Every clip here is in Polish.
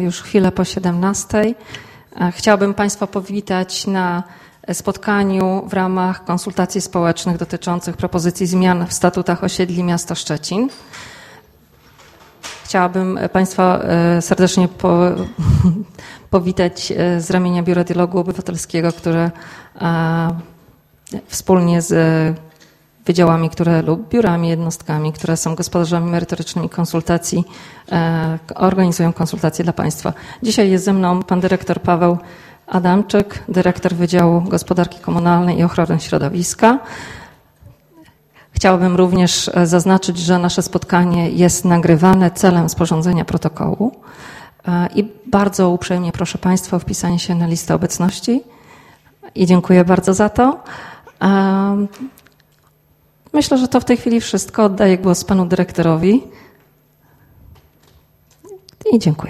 już chwilę po 17:00. Chciałabym Państwa powitać na spotkaniu w ramach konsultacji społecznych dotyczących propozycji zmian w statutach osiedli miasta Szczecin. Chciałabym Państwa serdecznie powitać z ramienia Biura Dialogu Obywatelskiego, które wspólnie z wydziałami, lub biurami, jednostkami, które są gospodarzami merytorycznymi konsultacji, organizują konsultacje dla Państwa. Dzisiaj jest ze mną pan dyrektor Paweł Adamczyk, dyrektor Wydziału Gospodarki Komunalnej i Ochrony Środowiska. Chciałabym również zaznaczyć, że nasze spotkanie jest nagrywane celem sporządzenia protokołu i bardzo uprzejmie proszę Państwa o wpisanie się na listę obecności i dziękuję bardzo za to. Myślę, że to w tej chwili wszystko. Oddaję głos panu dyrektorowi i dziękuję.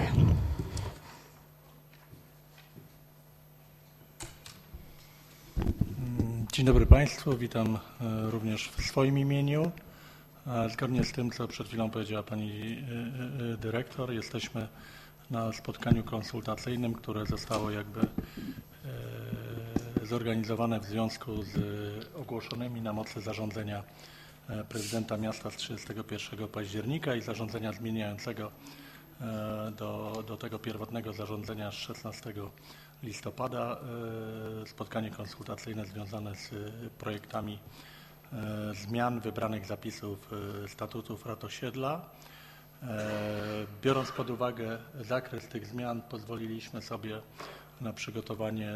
Dzień dobry Państwu, witam również w swoim imieniu. Zgodnie z tym, co przed chwilą powiedziała pani dyrektor, jesteśmy na spotkaniu konsultacyjnym, które zostało zorganizowane w związku z ogłoszonymi na mocy zarządzenia prezydenta miasta z 31 października i zarządzenia zmieniającego do tego pierwotnego zarządzenia z 16 listopada. Spotkanie konsultacyjne związane z projektami zmian wybranych zapisów statutów rad osiedla. Biorąc pod uwagę zakres tych zmian, pozwoliliśmy sobie na przygotowanie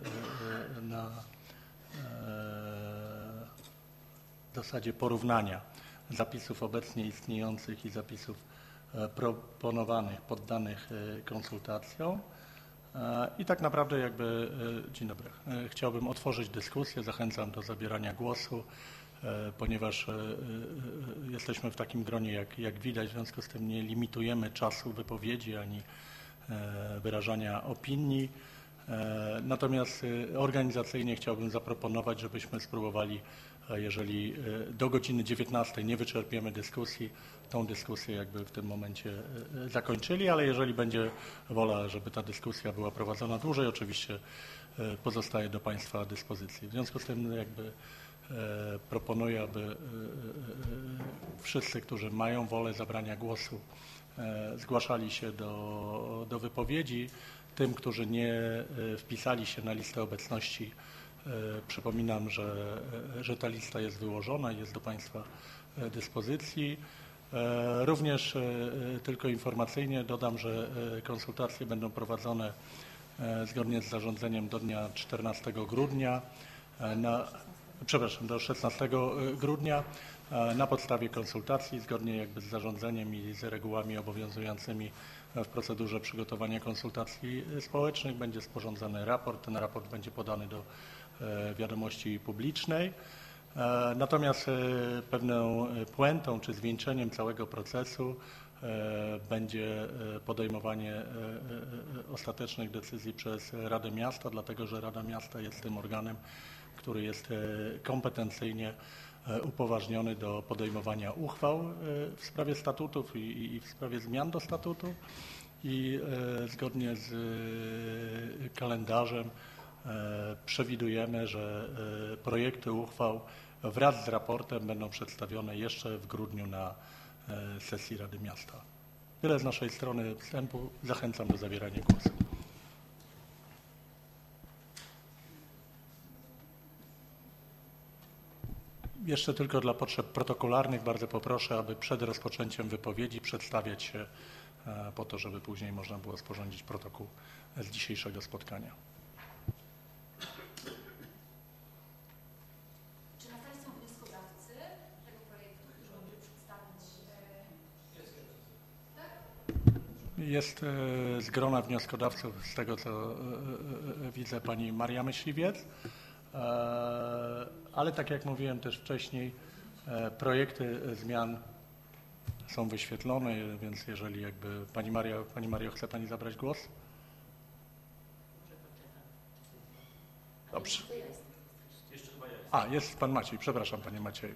w zasadzie porównania zapisów obecnie istniejących i zapisów proponowanych, poddanych konsultacjom. I tak naprawdę dzień dobry, chciałbym otworzyć dyskusję, zachęcam do zabierania głosu, ponieważ jesteśmy w takim gronie, jak widać, w związku z tym nie limitujemy czasu wypowiedzi ani wyrażania opinii. Natomiast organizacyjnie chciałbym zaproponować, żebyśmy spróbowali, jeżeli do godziny 19:00 nie wyczerpiemy dyskusji, tą dyskusję w tym momencie zakończyli, ale jeżeli będzie wola, żeby ta dyskusja była prowadzona dłużej, oczywiście pozostaje do Państwa dyspozycji. W związku z tym proponuję, aby wszyscy, którzy mają wolę zabrania głosu, zgłaszali się do wypowiedzi. Tym, którzy nie wpisali się na listę obecności, przypominam, że ta lista jest wyłożona i jest do Państwa dyspozycji. Również tylko informacyjnie dodam, że konsultacje będą prowadzone zgodnie z zarządzeniem do dnia 14 grudnia, do 16 grudnia na podstawie konsultacji, zgodnie z zarządzeniem i z regułami obowiązującymi w procedurze przygotowania konsultacji społecznych będzie sporządzany raport. Ten raport będzie podany do wiadomości publicznej. Natomiast pewną puentą czy zwieńczeniem całego procesu będzie podejmowanie ostatecznych decyzji przez Radę Miasta, dlatego że Rada Miasta jest tym organem, który jest kompetencyjnie upoważniony do podejmowania uchwał w sprawie statutów i w sprawie zmian do statutu i zgodnie z kalendarzem przewidujemy, że projekty uchwał wraz z raportem będą przedstawione jeszcze w grudniu na sesji Rady Miasta. Tyle z naszej strony wstępu. Zachęcam do zabierania głosu. Jeszcze tylko dla potrzeb protokolarnych bardzo poproszę, aby przed rozpoczęciem wypowiedzi przedstawiać się po to, żeby później można było sporządzić protokół z dzisiejszego spotkania. Czy na sali są wnioskodawcy tego projektu, którzy mogli przedstawić? Jest z grona wnioskodawców, z tego co widzę, pani Maria Myśliwiec. Ale tak jak mówiłem też wcześniej, projekty zmian są wyświetlone, więc jeżeli Pani Mario, chce Pani zabrać głos? Dobrze. Jest Pan Maciej, przepraszam Panie Macieju.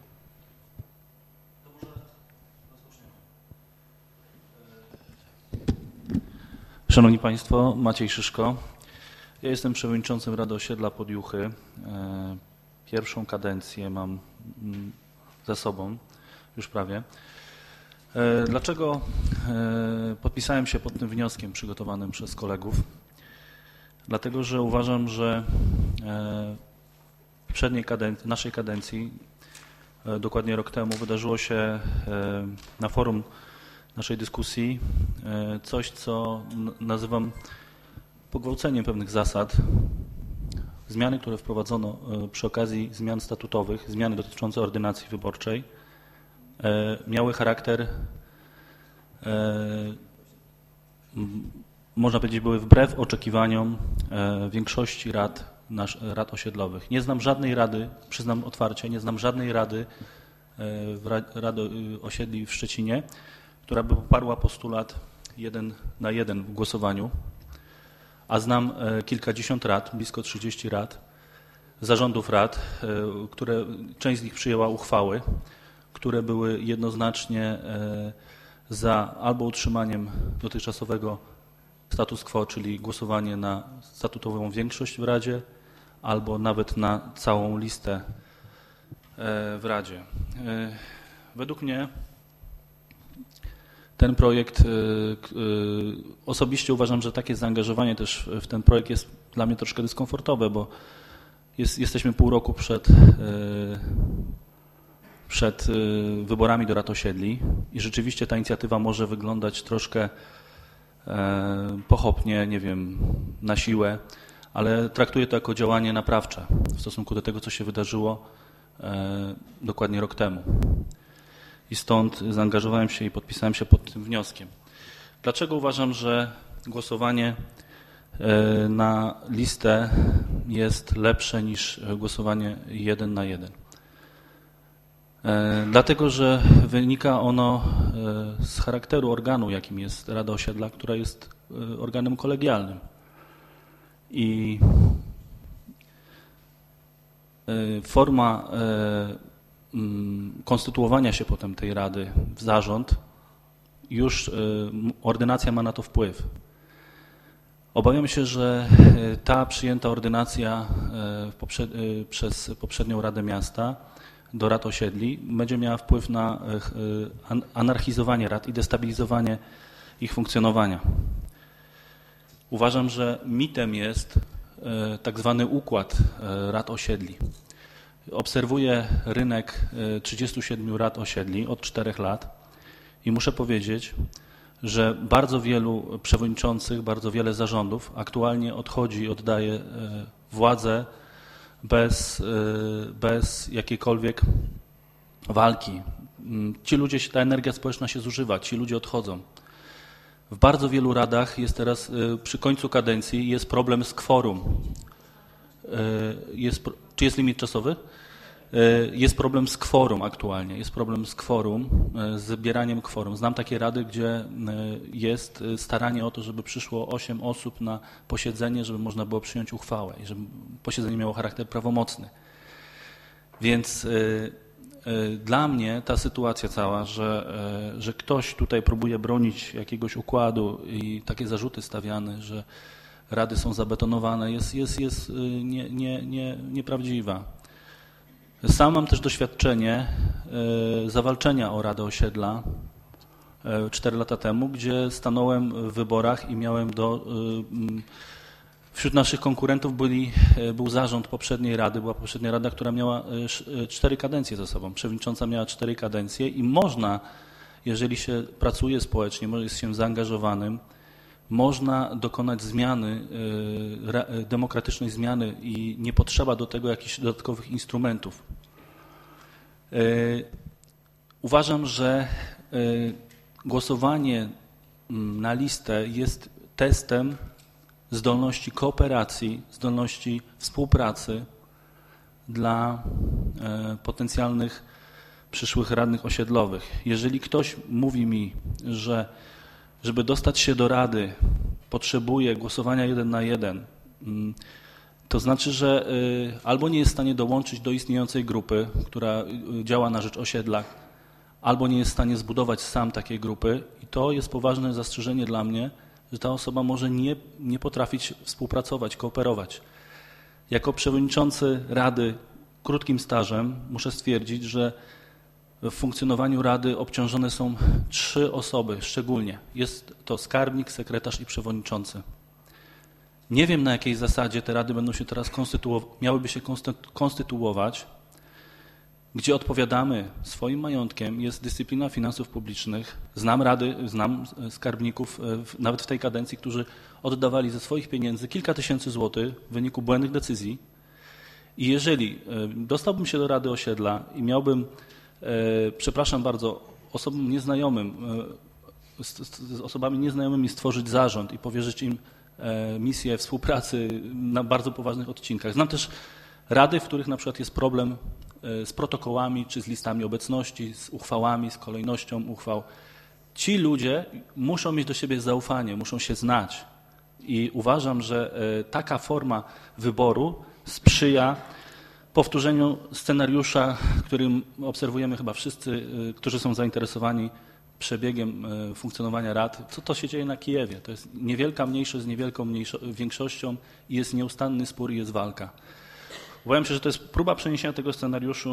Szanowni Państwo, Maciej Szyszko. Ja jestem przewodniczącym Rady Osiedla Podjuchy. Pierwszą kadencję mam za sobą, już prawie. Dlaczego podpisałem się pod tym wnioskiem przygotowanym przez kolegów? Dlatego, że uważam, że w naszej kadencji, dokładnie rok temu, wydarzyło się na forum naszej dyskusji coś, co nazywam pogwałceniem pewnych zasad. Zmiany, które wprowadzono przy okazji zmian statutowych, zmiany dotyczące ordynacji wyborczej, miały charakter, można powiedzieć, były wbrew oczekiwaniom większości rad osiedlowych. Nie znam żadnej rady, przyznam otwarcie, nie znam żadnej rady osiedli w Szczecinie, która by poparła postulat 1 na 1 w głosowaniu, a znam kilkadziesiąt rad, blisko 30 rad, zarządów rad, część z nich przyjęła uchwały, które były jednoznacznie za albo utrzymaniem dotychczasowego status quo, czyli głosowanie na statutową większość w Radzie, albo nawet na całą listę w Radzie. Według mnie ten projekt, osobiście uważam, że takie zaangażowanie też w ten projekt jest dla mnie troszkę dyskomfortowe, bo jesteśmy pół roku przed wyborami do rad osiedli i rzeczywiście ta inicjatywa może wyglądać troszkę pochopnie, nie wiem, na siłę, ale traktuję to jako działanie naprawcze w stosunku do tego, co się wydarzyło dokładnie rok temu. I stąd zaangażowałem się i podpisałem się pod tym wnioskiem. Dlaczego uważam, że głosowanie na listę jest lepsze niż głosowanie 1 na 1? Dlatego, że wynika ono z charakteru organu, jakim jest Rada Osiedla, która jest organem kolegialnym. I forma konstytuowania się potem tej Rady w zarząd, już ordynacja ma na to wpływ. Obawiam się, że ta przyjęta ordynacja przez poprzednią Radę Miasta do rad osiedli będzie miała wpływ na anarchizowanie rad i destabilizowanie ich funkcjonowania. Uważam, że mitem jest tak zwany układ rad osiedli. Obserwuję rynek 37 rad osiedli od 4 lat i muszę powiedzieć, że bardzo wielu przewodniczących, bardzo wiele zarządów aktualnie odchodzi, oddaje władzę bez jakiejkolwiek walki. Ci ludzie, ta energia społeczna się zużywa, ci ludzie odchodzą. W bardzo wielu radach jest teraz, przy końcu kadencji, jest problem z kworum. Czy jest limit czasowy? Jest problem z kworum aktualnie, jest problem z kworum, z zbieraniem kworum. Znam takie rady, gdzie jest staranie o to, żeby przyszło 8 osób na posiedzenie, żeby można było przyjąć uchwałę i żeby posiedzenie miało charakter prawomocny. Więc dla mnie ta sytuacja cała, że ktoś tutaj próbuje bronić jakiegoś układu i takie zarzuty stawiane, że rady są zabetonowane, jest nieprawdziwa. Sam mam też doświadczenie zawalczenia o Radę Osiedla 4 lata temu, gdzie stanąłem w wyborach i miałem wśród naszych konkurentów był zarząd poprzedniej rady, była poprzednia rada, która miała 4 kadencje za sobą. Przewodnicząca miała 4 kadencje i można, jeżeli się pracuje społecznie, jest się zaangażowanym, można dokonać zmiany, demokratycznej zmiany i nie potrzeba do tego jakichś dodatkowych instrumentów. Uważam, że głosowanie na listę jest testem zdolności kooperacji, zdolności współpracy dla potencjalnych przyszłych radnych osiedlowych. Jeżeli ktoś mówi mi, że żeby dostać się do Rady potrzebuje głosowania 1 na 1, to znaczy, że albo nie jest w stanie dołączyć do istniejącej grupy, która działa na rzecz osiedla, albo nie jest w stanie zbudować sam takiej grupy i to jest poważne zastrzeżenie dla mnie, że ta osoba może nie potrafić współpracować, kooperować. Jako przewodniczący Rady krótkim stażem muszę stwierdzić, że w funkcjonowaniu Rady obciążone są 3 osoby szczególnie. Jest to skarbnik, sekretarz i przewodniczący. Nie wiem, na jakiej zasadzie te rady będą się teraz miałyby się konstytuować, gdzie odpowiadamy swoim majątkiem, jest dyscyplina finansów publicznych. Znam rady, znam skarbników, nawet w tej kadencji, którzy oddawali ze swoich pieniędzy kilka tysięcy złotych w wyniku błędnych decyzji. I jeżeli dostałbym się do Rady Osiedla i miałbym, przepraszam bardzo, z osobami nieznajomymi stworzyć zarząd i powierzyć im misję współpracy na bardzo poważnych odcinkach. Znam też rady, w których na przykład jest problem z protokołami, czy z listami obecności, z uchwałami, z kolejnością uchwał. Ci ludzie muszą mieć do siebie zaufanie, muszą się znać i uważam, że taka forma wyboru sprzyja powtórzeniu scenariusza, którym obserwujemy chyba wszyscy, którzy są zainteresowani przebiegiem funkcjonowania rad. Co to się dzieje na Kijewie? To jest niewielka mniejszość z niewielką większością i jest nieustanny spór i jest walka. Obawiam się, że to jest próba przeniesienia tego scenariuszu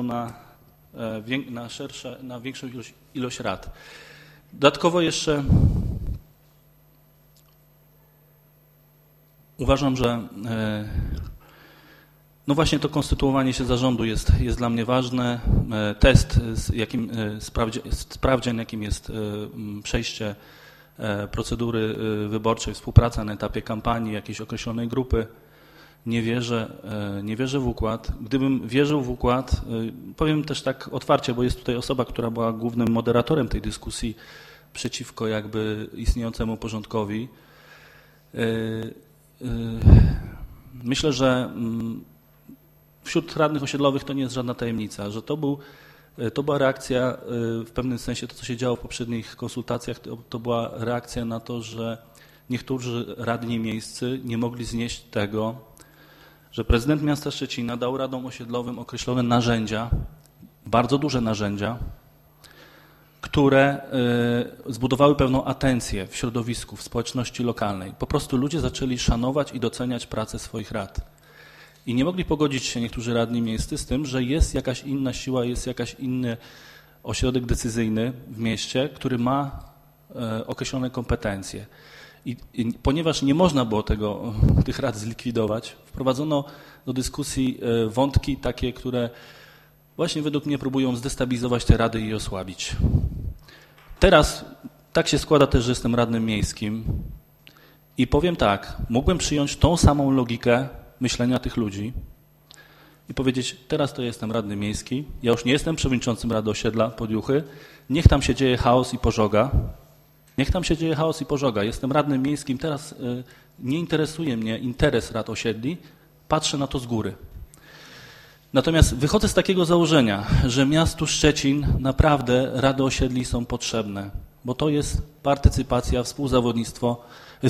na większą ilość rad. Dodatkowo jeszcze uważam, że no właśnie to konstytuowanie się zarządu jest dla mnie ważne. Test, sprawdzian, jakim jest przejście procedury wyborczej, współpraca na etapie kampanii jakiejś określonej grupy. Nie wierzę w układ. Gdybym wierzył w układ, powiem też tak otwarcie, bo jest tutaj osoba, która była głównym moderatorem tej dyskusji przeciwko jakby istniejącemu porządkowi. Myślę, że wśród radnych osiedlowych to nie jest żadna tajemnica, że to była reakcja w pewnym sensie, to co się działo w poprzednich konsultacjach, to była reakcja na to, że niektórzy radni miejscy nie mogli znieść tego, że prezydent miasta Szczecina dał radom osiedlowym określone narzędzia, bardzo duże narzędzia, które zbudowały pewną atencję w środowisku, w społeczności lokalnej. Po prostu ludzie zaczęli szanować i doceniać pracę swoich rad. I nie mogli pogodzić się niektórzy radni miejscy z tym, że jest jakaś inna siła, jest jakaś inny ośrodek decyzyjny w mieście, który ma określone kompetencje. I ponieważ nie można było tych rad zlikwidować, wprowadzono do dyskusji wątki takie, które właśnie według mnie próbują zdestabilizować te rady i je osłabić. Teraz tak się składa też, że jestem radnym miejskim i powiem tak, mógłbym przyjąć tą samą logikę myślenia tych ludzi i powiedzieć, teraz to jestem radny miejski, ja już nie jestem przewodniczącym Rady Osiedla Podjuchy, niech tam się dzieje chaos i pożoga. Niech tam się dzieje chaos i pożoga. Jestem radnym miejskim, teraz nie interesuje mnie interes rad osiedli, patrzę na to z góry. Natomiast wychodzę z takiego założenia, że miastu Szczecin naprawdę rady osiedli są potrzebne, bo to jest partycypacja, współzawodnictwo,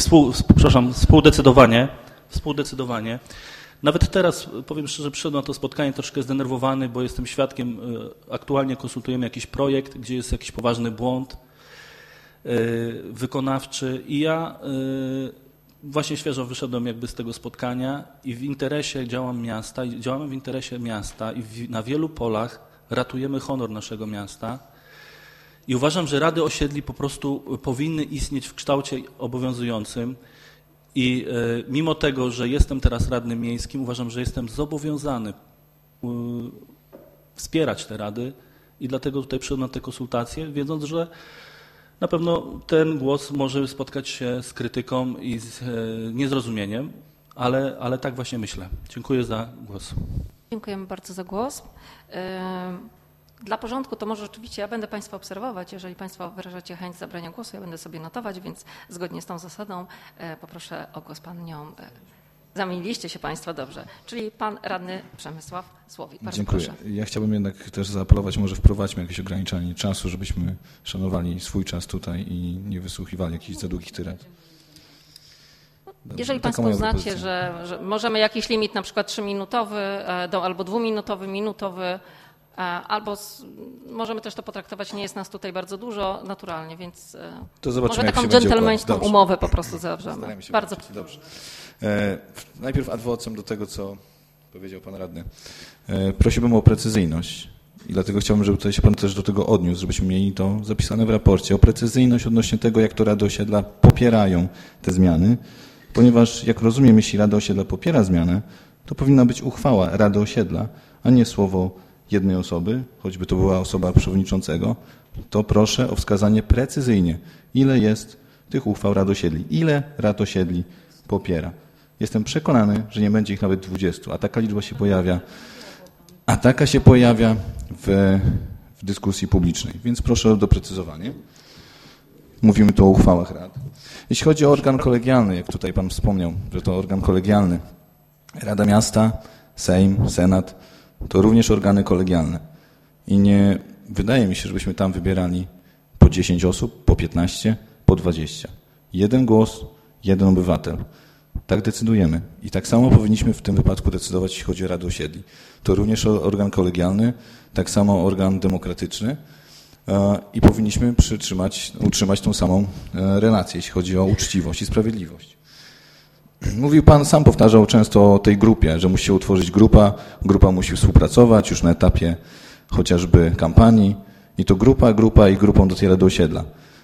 współdecydowanie. Nawet teraz, powiem szczerze, przyszedłem na to spotkanie troszkę zdenerwowany, bo jestem świadkiem, aktualnie konsultujemy jakiś projekt, gdzie jest jakiś poważny błąd wykonawczy i ja właśnie świeżo wyszedłem jakby z tego spotkania i w interesie działamy w interesie miasta i na wielu polach ratujemy honor naszego miasta i uważam, że rady osiedli po prostu powinny istnieć w kształcie obowiązującym i mimo tego, że jestem teraz radnym miejskim, uważam, że jestem zobowiązany wspierać te rady i dlatego tutaj przyszedłem na te konsultacje, wiedząc, że na pewno ten głos może spotkać się z krytyką i z niezrozumieniem, ale tak właśnie myślę. Dziękuję za głos. Dziękujemy bardzo za głos. Dla porządku to może rzeczywiście ja będę Państwa obserwować. Jeżeli Państwo wyrażacie chęć zabrania głosu, ja będę sobie notować, więc zgodnie z tą zasadą poproszę o głos Panią. Zamieniliście się Państwo dobrze. Czyli Pan Radny Przemysław Słowik. Bardzo Dziękuję. proszę. Ja chciałbym jednak też zaapelować, może wprowadźmy jakieś ograniczenie czasu, żebyśmy szanowali swój czas tutaj i nie wysłuchiwali jakichś za długich tyrad. Jeżeli Państwo uznacie, że możemy jakiś limit, na przykład 3-minutowy albo 2-minutowy, minutowy, Albo możemy też to potraktować, nie jest nas tutaj bardzo dużo, naturalnie, więc To zobaczymy, może jak taką się będzie dżentelmeńską układać. umowę po prostu zawrzemy. Starajmy się Bardzo wrócić. Dobrze. Najpierw ad vocem do tego, co powiedział pan radny. Prosiłbym o precyzyjność i dlatego chciałbym, żeby tutaj się pan też do tego odniósł, żebyśmy mieli to zapisane w raporcie, o precyzyjność odnośnie tego, jak to Rady Osiedla popierają te zmiany, ponieważ jak rozumiem, jeśli Rada Osiedla popiera zmianę, to powinna być uchwała Rady Osiedla, a nie słowo jednej osoby, choćby to była osoba przewodniczącego, to proszę o wskazanie precyzyjnie, ile jest tych uchwał Rad Osiedli, ile Rad Osiedli popiera. Jestem przekonany, że nie będzie ich nawet 20, a taka liczba się pojawia, w dyskusji publicznej, więc proszę o doprecyzowanie. Mówimy tu o uchwałach rad. Jeśli chodzi o organ kolegialny, jak tutaj pan wspomniał, że to organ kolegialny, Rada Miasta, Sejm, Senat, to również organy kolegialne. I nie wydaje mi się, żebyśmy tam wybierali po 10 osób, po 15, po 20. Jeden głos, jeden obywatel. Tak decydujemy. I tak samo powinniśmy w tym wypadku decydować, jeśli chodzi o Radę Osiedli. To również organ kolegialny, tak samo organ demokratyczny i powinniśmy utrzymać tą samą relację, jeśli chodzi o uczciwość i sprawiedliwość. Mówił pan, sam powtarzał często o tej grupie, że musi się utworzyć grupa musi współpracować już na etapie chociażby kampanii i to grupa i grupą do tej Rady Osiedla.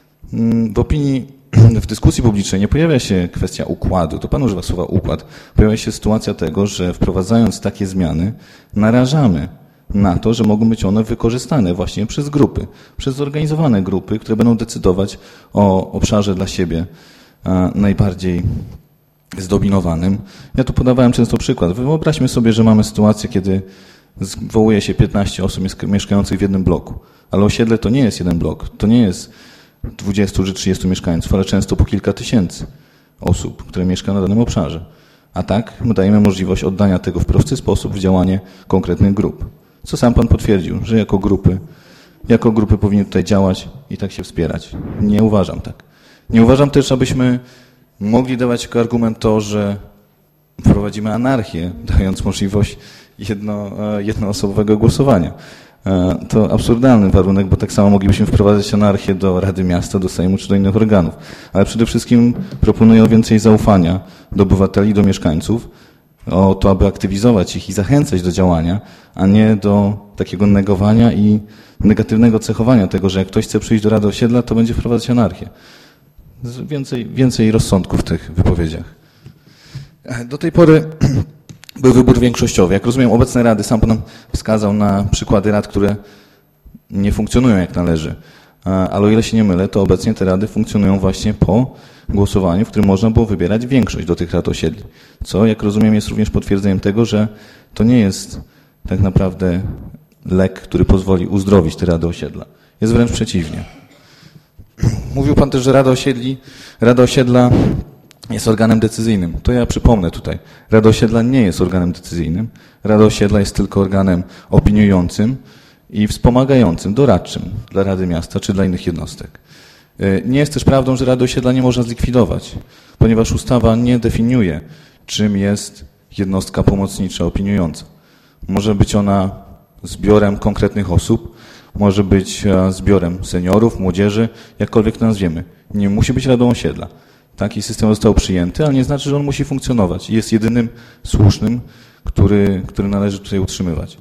W opinii, w dyskusji publicznej nie pojawia się kwestia układu, to pan używa słowa układ, pojawia się sytuacja tego, że wprowadzając takie zmiany narażamy na to, że mogą być one wykorzystane właśnie przez grupy, przez zorganizowane grupy, które będą decydować o obszarze dla siebie najbardziej zdominowanym. Ja tu podawałem często przykład. Wyobraźmy sobie, że mamy sytuację, kiedy zwołuje się 15 osób mieszkających w jednym bloku, ale osiedle to nie jest jeden blok, to nie jest 20 czy 30 mieszkańców, ale często po kilka tysięcy osób, które mieszka na danym obszarze. A tak my dajemy możliwość oddania tego w prosty sposób w działanie konkretnych grup. Co sam pan potwierdził, że jako grupy powinny tutaj działać i tak się wspierać. Nie uważam tak. Nie uważam też, abyśmy mogli dawać jako argument to, że wprowadzimy anarchię, dając możliwość jednoosobowego głosowania. To absurdalny warunek, bo tak samo moglibyśmy wprowadzać anarchię do Rady Miasta, do Sejmu czy do innych organów. Ale przede wszystkim proponuję o więcej zaufania do obywateli, do mieszkańców, o to, aby aktywizować ich i zachęcać do działania, a nie do takiego negowania i negatywnego cechowania tego, że jak ktoś chce przyjść do Rady Osiedla, to będzie wprowadzać anarchię. Więcej rozsądku w tych wypowiedziach. Do tej pory był wybór większościowy. Jak rozumiem, obecne rady, sam pan wskazał na przykłady rad, które nie funkcjonują jak należy. Ale o ile się nie mylę, to obecnie te rady funkcjonują właśnie po głosowaniu, w którym można było wybierać większość do tych rad osiedli. Co, jak rozumiem, jest również potwierdzeniem tego, że to nie jest tak naprawdę lek, który pozwoli uzdrowić te rady osiedla. Jest wręcz przeciwnie. Mówił pan też, że Rada Osiedla jest organem decyzyjnym. To ja przypomnę tutaj. Rada Osiedla nie jest organem decyzyjnym. Rada Osiedla jest tylko organem opiniującym i wspomagającym, doradczym dla Rady Miasta czy dla innych jednostek. Nie jest też prawdą, że Rady Osiedla nie można zlikwidować, ponieważ ustawa nie definiuje, czym jest jednostka pomocnicza opiniująca. Może być ona zbiorem konkretnych osób, może być zbiorem seniorów, młodzieży, jakkolwiek to nazwiemy. Nie musi być Radą Osiedla. Taki system został przyjęty, ale nie znaczy, że on musi funkcjonować. Jest jedynym słusznym, który należy tutaj utrzymywać.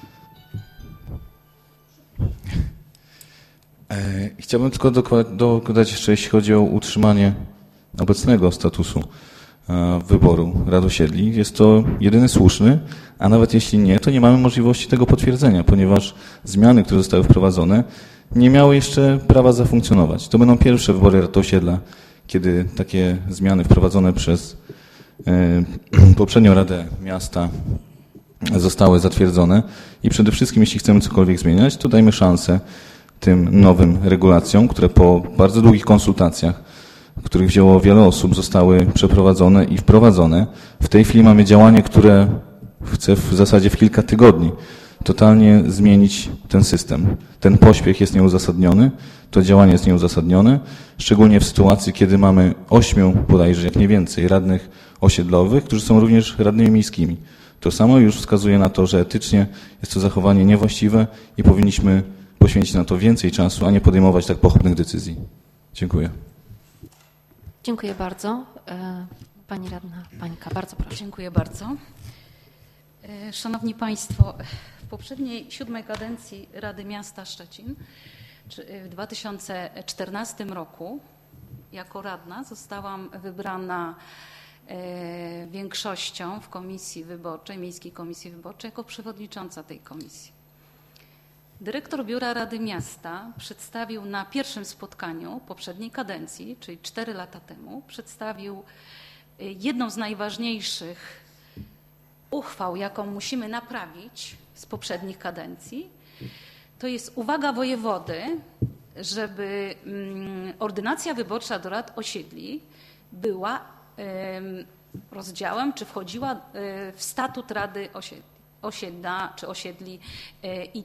Chciałbym tylko dodać jeszcze, jeśli chodzi o utrzymanie obecnego statusu wyboru Rad Osiedli. Jest to jedyny słuszny, a nawet jeśli nie, to nie mamy możliwości tego potwierdzenia, ponieważ zmiany, które zostały wprowadzone, nie miały jeszcze prawa zafunkcjonować. To będą pierwsze wybory Rad Osiedla, kiedy takie zmiany wprowadzone przez poprzednią Radę Miasta zostały zatwierdzone i przede wszystkim, jeśli chcemy cokolwiek zmieniać, to dajmy szansę tym nowym regulacjom, które po bardzo długich konsultacjach, w których wzięło wiele osób, zostały przeprowadzone i wprowadzone. W tej chwili mamy działanie, które chce w zasadzie w kilka tygodni totalnie zmienić ten system. Ten pośpiech jest nieuzasadniony, to działanie jest nieuzasadnione, szczególnie w sytuacji, kiedy mamy 8 bodajże, jak nie więcej, radnych osiedlowych, którzy są również radnymi miejskimi. To samo już wskazuje na to, że etycznie jest to zachowanie niewłaściwe i powinniśmy poświęcić na to więcej czasu, a nie podejmować tak pochopnych decyzji. Dziękuję. Dziękuję bardzo. Pani radna Pańka, bardzo proszę. Dziękuję bardzo. Szanowni Państwo, w poprzedniej 7. kadencji Rady Miasta Szczecin w 2014 roku jako radna zostałam wybrana większością w komisji wyborczej, Miejskiej Komisji Wyborczej, jako przewodnicząca tej komisji. Dyrektor Biura Rady Miasta przedstawił na pierwszym spotkaniu poprzedniej kadencji, czyli 4 lata temu, przedstawił jedną z najważniejszych uchwał, jaką musimy naprawić z poprzednich kadencji. To jest uwaga wojewody, żeby ordynacja wyborcza do rad osiedli była rozdziałem, czy wchodziła w statut Rady Osiedla czy osiedli i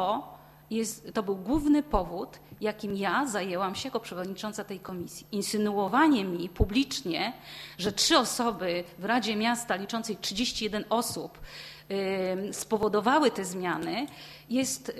to był główny powód, jakim ja zajęłam się jako przewodnicząca tej komisji. Insynuowanie mi publicznie, że 3 osoby w Radzie Miasta liczącej 31 osób spowodowały te zmiany, jest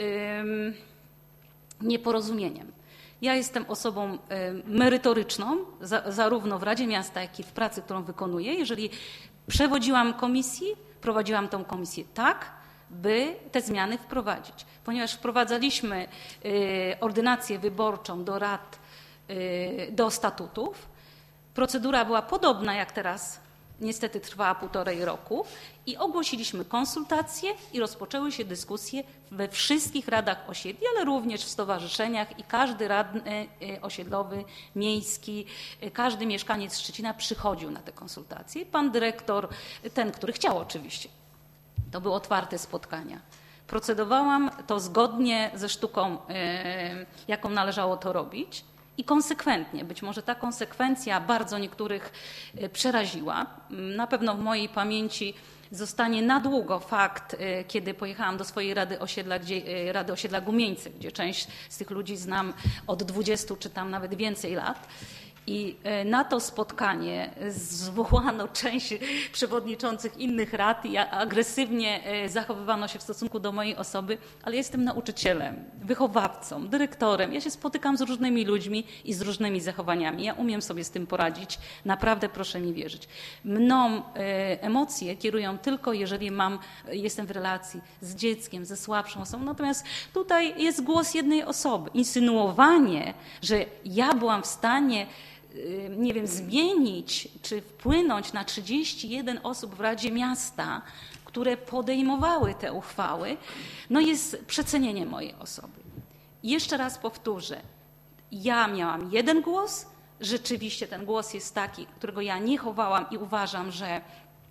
nieporozumieniem. Ja jestem osobą merytoryczną, zarówno w Radzie Miasta, jak i w pracy, którą wykonuję. Jeżeli przewodziłam komisji, prowadziłam tą komisję tak, by te zmiany wprowadzić. Ponieważ wprowadzaliśmy ordynację wyborczą do rad, do statutów, procedura była podobna jak teraz, niestety trwała 1,5 roku i ogłosiliśmy konsultacje i rozpoczęły się dyskusje we wszystkich radach osiedli, ale również w stowarzyszeniach i każdy radny osiedlowy, miejski, każdy mieszkaniec Szczecina przychodził na te konsultacje. Pan dyrektor, ten, który chciał oczywiście, to były otwarte spotkania. Procedowałam to zgodnie ze sztuką, jaką należało to robić i konsekwentnie. Być może ta konsekwencja bardzo niektórych przeraziła. Na pewno w mojej pamięci zostanie na długo fakt, kiedy pojechałam do swojej Rady Osiedla Gumieńce, gdzie część z tych ludzi znam od 20 czy tam nawet więcej lat. I na to spotkanie zwołano część przewodniczących innych rad i agresywnie zachowywano się w stosunku do mojej osoby, ale jestem nauczycielem, wychowawcą, dyrektorem. Ja się spotykam z różnymi ludźmi i z różnymi zachowaniami. Ja umiem sobie z tym poradzić. Naprawdę proszę mi wierzyć. Mną emocje kierują tylko, jeżeli jestem w relacji z dzieckiem, ze słabszą osobą. Natomiast tutaj jest głos jednej osoby. Insynuowanie, że ja byłam w stanie nie wiem, zmienić czy wpłynąć na 31 osób w Radzie Miasta, które podejmowały te uchwały, no jest przecenienie mojej osoby. I jeszcze raz powtórzę, ja miałam 1 głos, rzeczywiście ten głos jest taki, którego ja nie chowałam i uważam, że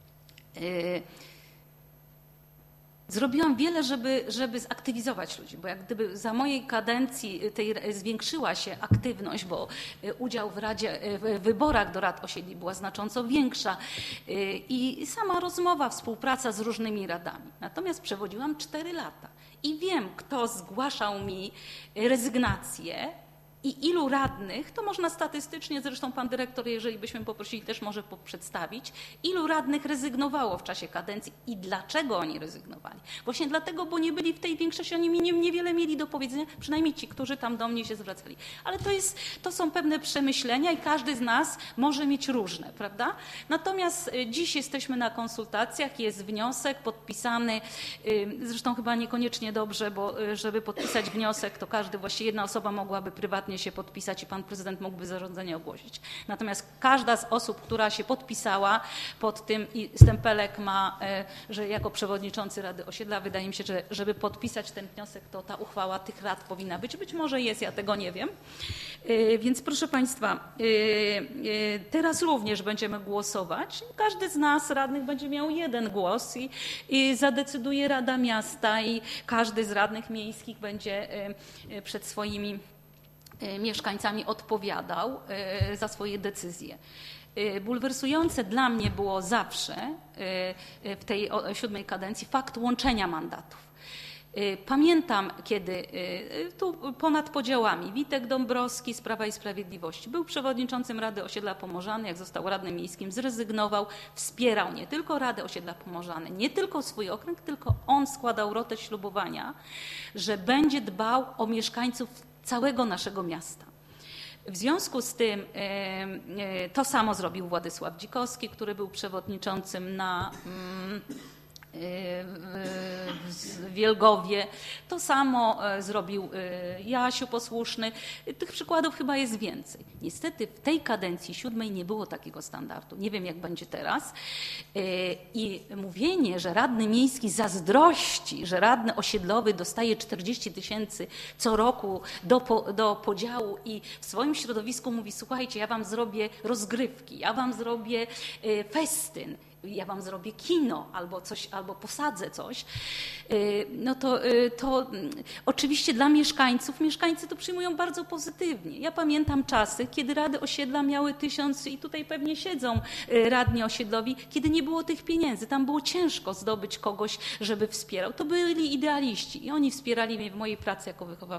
zrobiłam wiele, żeby zaktywizować ludzi, bo jak gdyby za mojej kadencji zwiększyła się aktywność, bo udział w wyborach do rad osiedli była znacząco większa i sama rozmowa, współpraca z różnymi radami. Natomiast przewodziłam 4 lata i wiem, kto zgłaszał mi rezygnację i ilu radnych, to można statystycznie, zresztą pan dyrektor, jeżeli byśmy poprosili, też może przedstawić, ilu radnych rezygnowało w czasie kadencji i dlaczego oni rezygnowali. Właśnie dlatego, bo nie byli w tej większości, oni mi niewiele mieli do powiedzenia, przynajmniej ci, którzy tam do mnie się zwracali. Ale to są pewne przemyślenia i każdy z nas może mieć różne, prawda? Natomiast dziś jesteśmy na konsultacjach, jest wniosek podpisany, zresztą chyba niekoniecznie dobrze, bo żeby podpisać wniosek, to właściwie jedna osoba mogłaby prywatnie się podpisać i pan prezydent mógłby zarządzenie ogłosić. Natomiast każda z osób, która się podpisała pod tym i stempelek ma, że jako przewodniczący Rady Osiedla, wydaje mi się, że żeby podpisać ten wniosek, to ta uchwała tych rad powinna być. Być może jest, ja tego nie wiem. Więc proszę państwa, teraz również będziemy głosować. Każdy z nas radnych będzie miał 1 głos i zadecyduje Rada Miasta i każdy z radnych miejskich będzie przed swoimi mieszkańcami odpowiadał za swoje decyzje. Bulwersujące dla mnie było zawsze w tej 7. kadencji fakt łączenia mandatów. Pamiętam, kiedy tu ponad podziałami Witek Dąbrowski z Prawa i Sprawiedliwości był przewodniczącym Rady Osiedla Pomorzany, jak został radnym miejskim, zrezygnował, wspierał nie tylko Radę Osiedla Pomorzany, nie tylko swój okręg, tylko on składał rotę ślubowania, że będzie dbał o mieszkańców całego naszego miasta. W związku z tym to samo zrobił Władysław Dzikowski, który był przewodniczącym na w Wielgowie. To samo zrobił Jasiu Posłuszny. Tych przykładów chyba jest więcej. Niestety w tej kadencji 7 nie było takiego standardu. Nie wiem, jak będzie teraz. I mówienie, że radny miejski zazdrości, że radny osiedlowy dostaje 40 000 co roku do podziału i w swoim środowisku mówi: słuchajcie, ja wam zrobię rozgrywki, ja wam zrobię festyn, ja wam zrobię kino albo coś, albo posadzę coś, no to oczywiście dla mieszkańcy to przyjmują bardzo pozytywnie. Ja pamiętam czasy, kiedy rady osiedla miały 1000 i tutaj pewnie siedzą radni osiedlowi, kiedy nie było tych pieniędzy. Tam było ciężko zdobyć kogoś, żeby wspierał. To byli idealiści i oni wspierali mnie w mojej pracy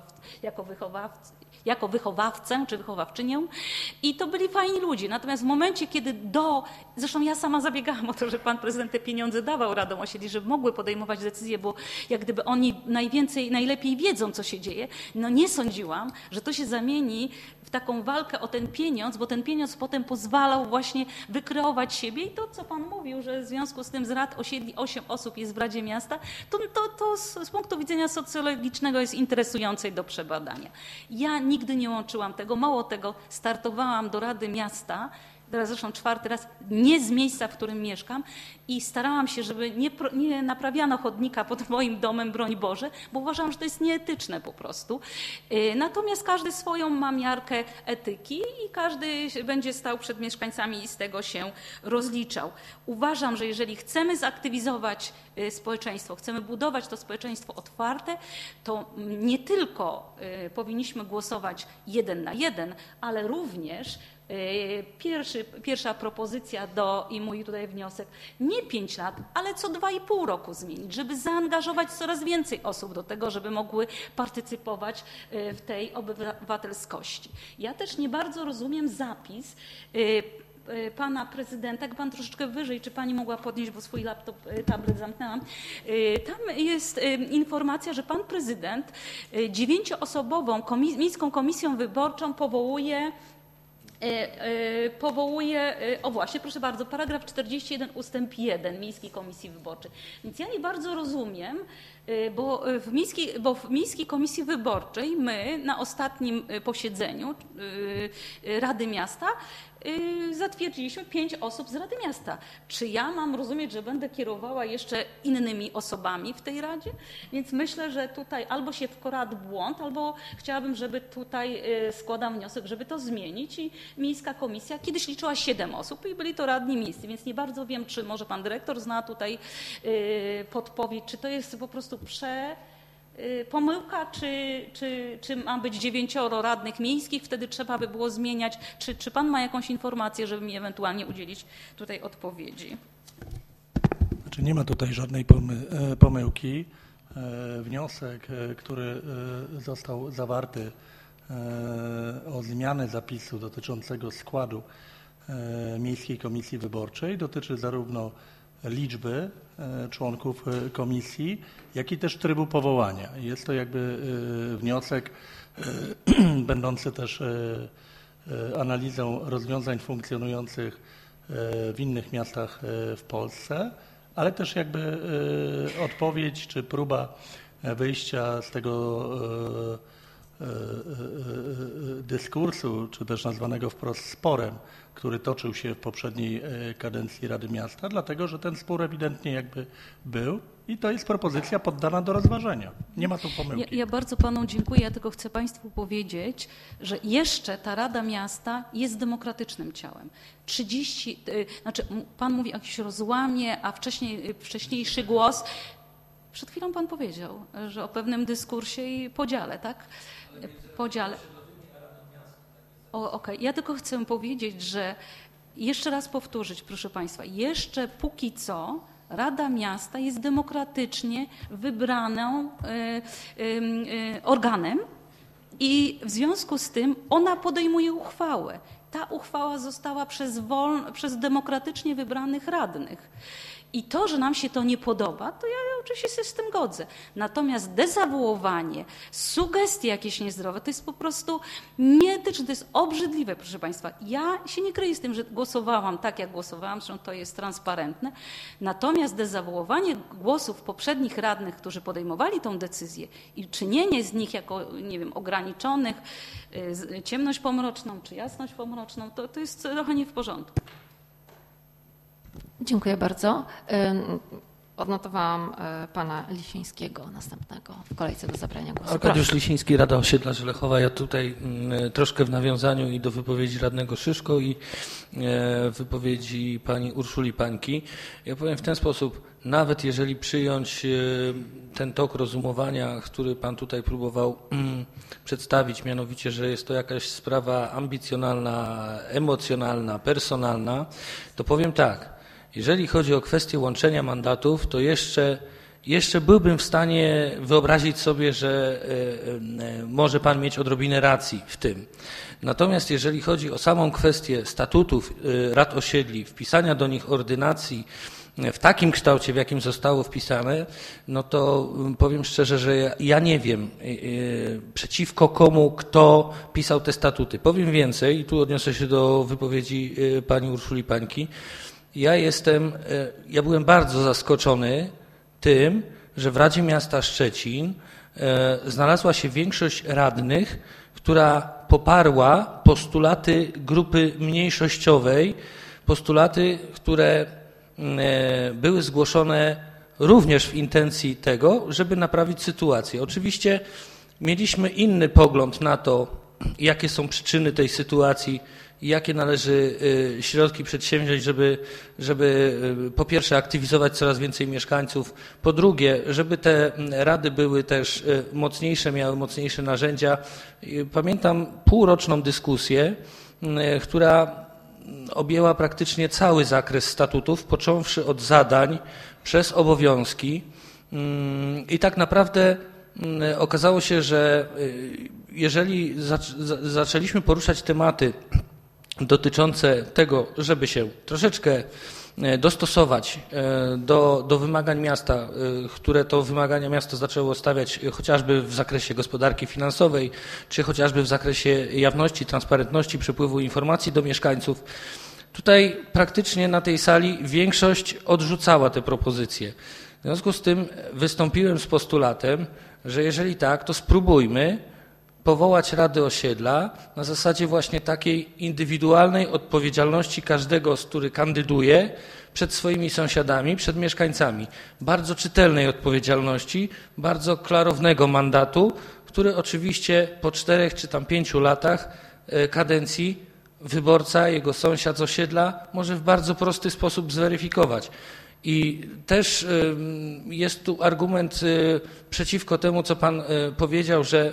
jako wychowawcę czy wychowawczynię i to byli fajni ludzie. Natomiast w momencie, kiedy zresztą ja sama zabiegałam o to, że pan prezydent te pieniądze dawał radom osiedli, żeby mogły podejmować decyzje, bo jak gdyby oni najlepiej wiedzą, co się dzieje, no nie sądziłam, że to się zamieni w taką walkę o ten pieniądz, bo ten pieniądz potem pozwalał właśnie wykreować siebie i to, co pan mówił, że w związku z tym z rad osiedli 8 osób jest w Radzie Miasta, to z punktu widzenia socjologicznego jest interesujące do przebadania. Ja nigdy nie łączyłam tego, mało tego, startowałam do Rady Miasta, teraz zresztą 4. raz, nie z miejsca, w którym mieszkam i starałam się, żeby nie naprawiano chodnika pod moim domem, broń Boże, bo uważam, że to jest nieetyczne po prostu. Natomiast każdy swoją ma miarkę etyki i każdy będzie stał przed mieszkańcami i z tego się rozliczał. Uważam, że jeżeli chcemy zaktywizować społeczeństwo, chcemy budować to społeczeństwo otwarte, to nie tylko powinniśmy głosować 1 na 1, ale również pierwsza propozycja i mój tutaj wniosek, nie 5 lat, ale co 2,5 roku zmienić, żeby zaangażować coraz więcej osób do tego, żeby mogły partycypować w tej obywatelskości. Ja też nie bardzo rozumiem zapis pana prezydenta, jak pan troszeczkę wyżej, czy pani mogła podnieść, bo swój tablet zamknęłam. Tam jest informacja, że pan prezydent 9-osobową miejską komisją wyborczą powołuje, o właśnie, proszę bardzo, paragraf 41 ustęp 1 Miejskiej Komisji Wyborczej. Więc ja nie bardzo rozumiem, bo w Miejskiej Komisji Wyborczej my na ostatnim posiedzeniu Rady Miasta zatwierdziliśmy 5 osób z Rady Miasta. Czy ja mam rozumieć, że będę kierowała jeszcze innymi osobami w tej Radzie? Więc myślę, że tutaj albo się wkradł błąd, albo chciałabym, żeby tutaj składam wniosek, żeby to zmienić i Miejska Komisja kiedyś liczyła 7 osób i byli to radni miejscy, więc nie bardzo wiem, czy może pan dyrektor zna tutaj podpowiedź, czy to jest po prostu pomyłka, czy ma być 9 radnych miejskich, wtedy trzeba by było zmieniać. Czy pan ma jakąś informację, żeby mi ewentualnie udzielić tutaj odpowiedzi? Znaczy nie ma tutaj żadnej pomyłki. Wniosek, który został zawarty o zmianę zapisu dotyczącego składu Miejskiej Komisji Wyborczej dotyczy zarówno liczby członków komisji, jak i też trybu powołania. Jest to jakby wniosek będący też analizą rozwiązań funkcjonujących w innych miastach w Polsce, ale też jakby odpowiedź czy próba wyjścia z tego dyskursu, czy też nazwanego wprost sporem, który toczył się w poprzedniej kadencji Rady Miasta, dlatego że ten spór ewidentnie jakby był i to jest propozycja poddana do rozważenia. Nie ma tu pomyłki. Ja bardzo panu dziękuję, ja tylko chcę państwu powiedzieć, że jeszcze ta Rada Miasta jest demokratycznym ciałem. Znaczy pan mówi o jakimś rozłamie, a wcześniejszy głos. Przed chwilą pan powiedział, że o pewnym dyskursie i podziale, tak? Podziale. Okej. Ja tylko chcę powiedzieć, że jeszcze raz powtórzyć, proszę państwa, jeszcze póki co Rada Miasta jest demokratycznie wybraną organem i w związku z tym ona podejmuje uchwałę. Ta uchwała została przez demokratycznie wybranych radnych. I to, że nam się to nie podoba, to ja oczywiście się z tym godzę. Natomiast dezawuowanie, sugestie jakieś niezdrowe, to jest po prostu nieetyczne, to jest obrzydliwe, proszę Państwa. Ja się nie kryję z tym, że głosowałam tak, jak głosowałam, zresztą to jest transparentne. Natomiast dezawuowanie głosów poprzednich radnych, którzy podejmowali tą decyzję i czynienie z nich jako, nie wiem, ograniczonych, ciemność pomroczną czy jasność pomroczną, to jest trochę nie w porządku. Dziękuję bardzo. Odnotowałam pana Lisińskiego następnego w kolejce do zabrania głosu. Arkadiusz Lisiński, Rada Osiedla Żelechowa. Ja tutaj troszkę w nawiązaniu i do wypowiedzi radnego Szyszko i wypowiedzi pani Urszuli Pańki. Ja powiem w ten sposób, nawet jeżeli przyjąć ten tok rozumowania, który pan tutaj próbował przedstawić, mianowicie, że jest to jakaś sprawa ambicjonalna, emocjonalna, personalna, to powiem tak. Jeżeli chodzi o kwestię łączenia mandatów, to jeszcze byłbym w stanie wyobrazić sobie, że może pan mieć odrobinę racji w tym. Natomiast jeżeli chodzi o samą kwestię statutów rad osiedli, wpisania do nich ordynacji w takim kształcie, w jakim zostało wpisane, no to powiem szczerze, że ja nie wiem przeciwko komu, kto pisał te statuty. Powiem więcej, i tu odniosę się do wypowiedzi pani Urszuli Pańki. Ja byłem bardzo zaskoczony tym, że w Radzie Miasta Szczecin znalazła się większość radnych, która poparła postulaty grupy mniejszościowej, postulaty, które były zgłoszone również w intencji tego, żeby naprawić sytuację. Oczywiście mieliśmy inny pogląd na to, jakie są przyczyny tej sytuacji, jakie należy środki przedsięwziąć, żeby po pierwsze aktywizować coraz więcej mieszkańców, po drugie, żeby te rady były też mocniejsze, miały mocniejsze narzędzia. Pamiętam półroczną dyskusję, która objęła praktycznie cały zakres statutów, począwszy od zadań przez obowiązki i tak naprawdę okazało się, że jeżeli zaczęliśmy poruszać tematy dotyczące tego, żeby się troszeczkę dostosować do wymagań miasta, które to wymagania miasto zaczęło stawiać chociażby w zakresie gospodarki finansowej, czy chociażby w zakresie jawności, transparentności przepływu informacji do mieszkańców. Tutaj praktycznie na tej sali większość odrzucała te propozycje. W związku z tym wystąpiłem z postulatem, że jeżeli tak, to spróbujmy powołać Rady Osiedla na zasadzie właśnie takiej indywidualnej odpowiedzialności każdego, który kandyduje przed swoimi sąsiadami, przed mieszkańcami. Bardzo czytelnej odpowiedzialności, bardzo klarownego mandatu, który oczywiście po 4 czy tam 5 latach kadencji wyborca, jego sąsiad z osiedla może w bardzo prosty sposób zweryfikować. I też jest tu argument przeciwko temu, co pan powiedział, że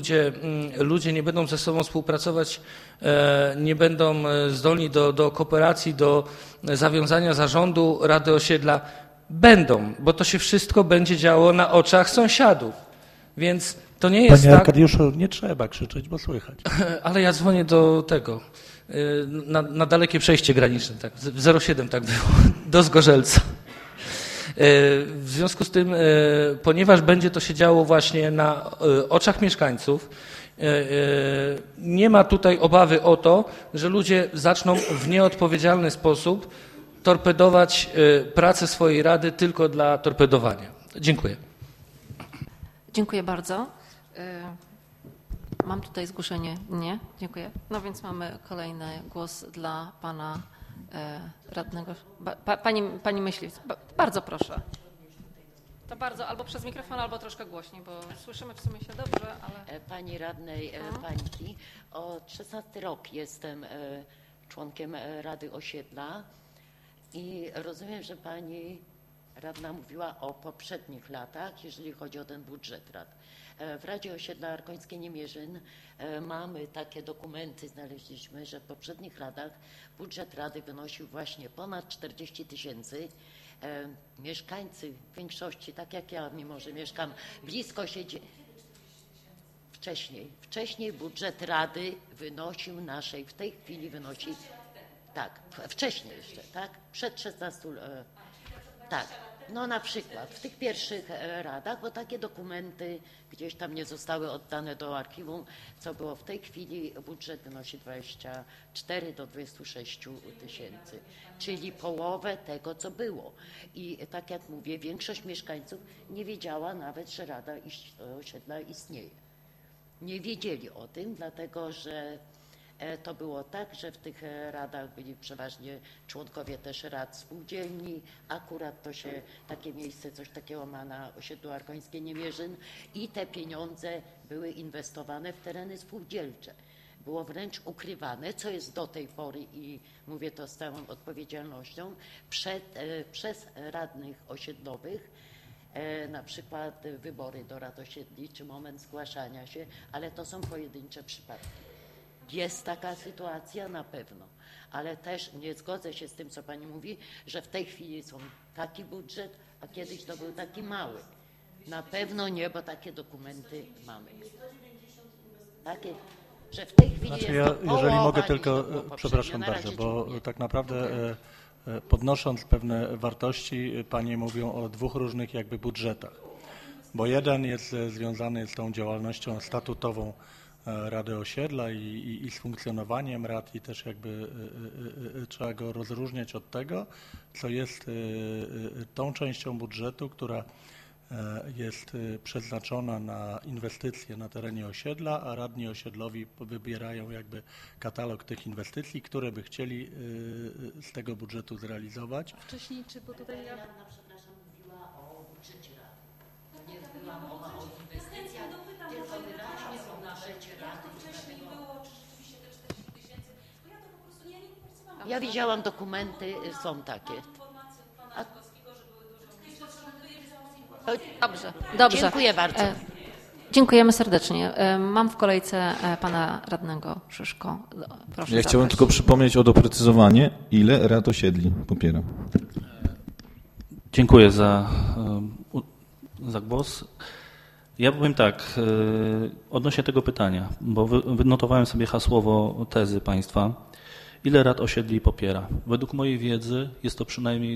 ludzie nie będą ze sobą współpracować, nie będą zdolni do kooperacji, do zawiązania zarządu Rady Osiedla. Będą, bo to się wszystko będzie działo na oczach sąsiadów. Więc to nie jest Panie Arkadiuszu, nie trzeba krzyczeć, bo słychać. Ale ja dzwonię do tego, na dalekie przejście graniczne, tak, 07 tak było, do Zgorzelca. W związku z tym, ponieważ będzie to się działo właśnie na oczach mieszkańców, nie ma tutaj obawy o to, że ludzie zaczną w nieodpowiedzialny sposób torpedować pracę swojej rady tylko dla torpedowania. Dziękuję. Dziękuję bardzo. Mam tutaj zgłoszenie? Nie? Dziękuję. No więc mamy kolejny głos dla pana radnego. Pani Myśliw, bardzo proszę. To bardzo, albo przez mikrofon, albo troszkę głośniej, bo słyszymy w sumie się dobrze, ale... Pani radnej Pańki, od 16 rok jestem członkiem Rady Osiedla i rozumiem, że pani radna mówiła o poprzednich latach, jeżeli chodzi o ten budżet rad. W Radzie Osiedla Arkońskie-Niemierzyn mamy takie dokumenty, znaleźliśmy, że w poprzednich latach budżet rady wynosił właśnie ponad 40 000. Mieszkańcy w większości, tak jak ja, mimo że mieszkam blisko sieci, wcześniej budżet rady wynosił naszej, w tej chwili wynosi, tak, wcześniej jeszcze, tak, przed 16, tak. No na przykład w tych pierwszych radach, bo takie dokumenty gdzieś tam nie zostały oddane do archiwum, co było w tej chwili, budżet wynosi 24 do 26 tysięcy, czyli połowę tego, co było. I tak jak mówię, większość mieszkańców nie wiedziała nawet, że Rada Osiedla istnieje. Nie wiedzieli o tym, dlatego że to było tak, że w tych radach byli przeważnie członkowie też rad spółdzielni. Akurat to się takie miejsce, coś takiego ma na osiedlu Arkońskie-Niemierzyn i te pieniądze były inwestowane w tereny spółdzielcze. Było wręcz ukrywane, co jest do tej pory i mówię to z całą odpowiedzialnością, przez radnych osiedlowych, na przykład wybory do rad osiedli czy moment zgłaszania się, ale to są pojedyncze przypadki. Jest taka sytuacja na pewno, ale też nie zgodzę się z tym, co pani mówi, że w tej chwili są taki budżet, a kiedyś to był taki mały. Na pewno nie, bo takie dokumenty mamy. Takie, że w tej chwili Znaczy jest to połowa, jeżeli mogę tylko, niż to było przepraszam poprzednio. Na bardzo, razie bo dziękuję. tak naprawdę podnosząc pewne wartości, panie mówią o dwóch różnych jakby budżetach. Bo jeden jest związany z tą działalnością statutową Rady Osiedla i z funkcjonowaniem rad i też jakby trzeba go rozróżniać od tego, co jest tą częścią budżetu, która jest przeznaczona na inwestycje na terenie osiedla, a radni osiedlowi wybierają jakby katalog tych inwestycji, które by chcieli z tego budżetu zrealizować. Wcześniej, czy bo tutaj ja... Radna, przepraszam, mówiła o budżecie rady. To nie była mowa o inwestycjach, tylko wyraźnie o budżecie rady. Wcześniej było, czy rzeczywiście te 40 tysięcy, bo ja to po prostu nie interesowałam. Ja widziałam dokumenty, są takie. Informacje od pana Kowalskiego, że były dużo. Dobrze. Dziękuję bardzo. Dziękujemy serdecznie. Mam w kolejce pana radnego Szyszko. Proszę Ja chciałbym zabrać. tylko przypomnieć o doprecyzowanie, ile rad osiedli popiera. Dziękuję za głos. Ja powiem tak, odnośnie tego pytania, bo wynotowałem sobie hasłowo tezy państwa. Ile rad osiedli popiera? Według mojej wiedzy jest to przynajmniej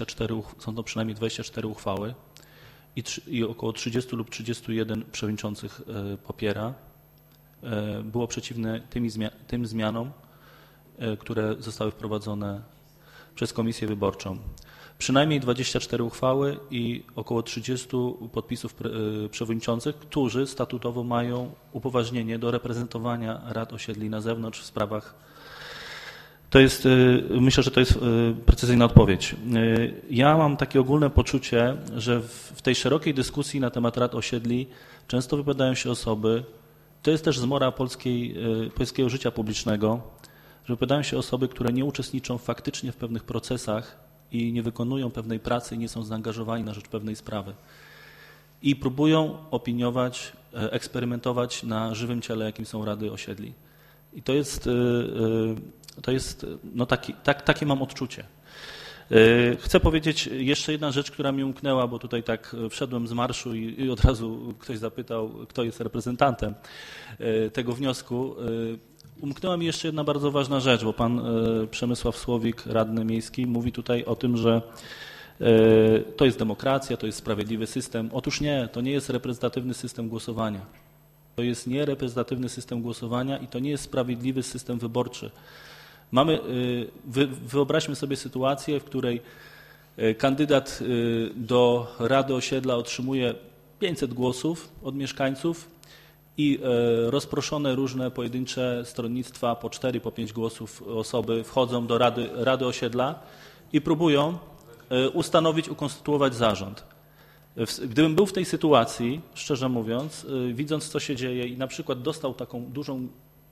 24 uchwały i około 30 lub 31 przewodniczących popiera. Było przeciwne tym zmianom, które zostały wprowadzone przez Komisję Wyborczą. Przynajmniej 24 uchwały i około 30 podpisów przewodniczących, którzy statutowo mają upoważnienie do reprezentowania rad osiedli na zewnątrz w sprawach. To jest, myślę, że to jest precyzyjna odpowiedź. Ja mam takie ogólne poczucie, że w tej szerokiej dyskusji na temat rad osiedli często wypowiadają się osoby, to jest też zmora polskiego życia publicznego, że wypowiadają się osoby, które nie uczestniczą faktycznie w pewnych procesach i nie wykonują pewnej pracy i nie są zaangażowani na rzecz pewnej sprawy. I próbują opiniować, eksperymentować na żywym ciele, jakim są rady osiedli. I to jest no takie mam odczucie. Chcę powiedzieć jeszcze jedna rzecz, która mi umknęła, bo tutaj tak wszedłem z marszu i od razu ktoś zapytał, kto jest reprezentantem tego wniosku. Umknęła mi jeszcze jedna bardzo ważna rzecz, bo pan Przemysław Słowik, radny miejski, mówi tutaj o tym, że to jest demokracja, to jest sprawiedliwy system. Otóż nie, to nie jest reprezentatywny system głosowania. To jest niereprezentatywny system głosowania i to nie jest sprawiedliwy system wyborczy. Wyobraźmy sobie sytuację, w której kandydat do Rady Osiedla otrzymuje 500 głosów od mieszkańców i rozproszone różne pojedyncze stronnictwa po 4, po 5 głosów osoby wchodzą do Rady Osiedla i próbują ustanowić, ukonstytuować zarząd. Gdybym był w tej sytuacji, szczerze mówiąc, widząc co się dzieje i na przykład dostał taką dużą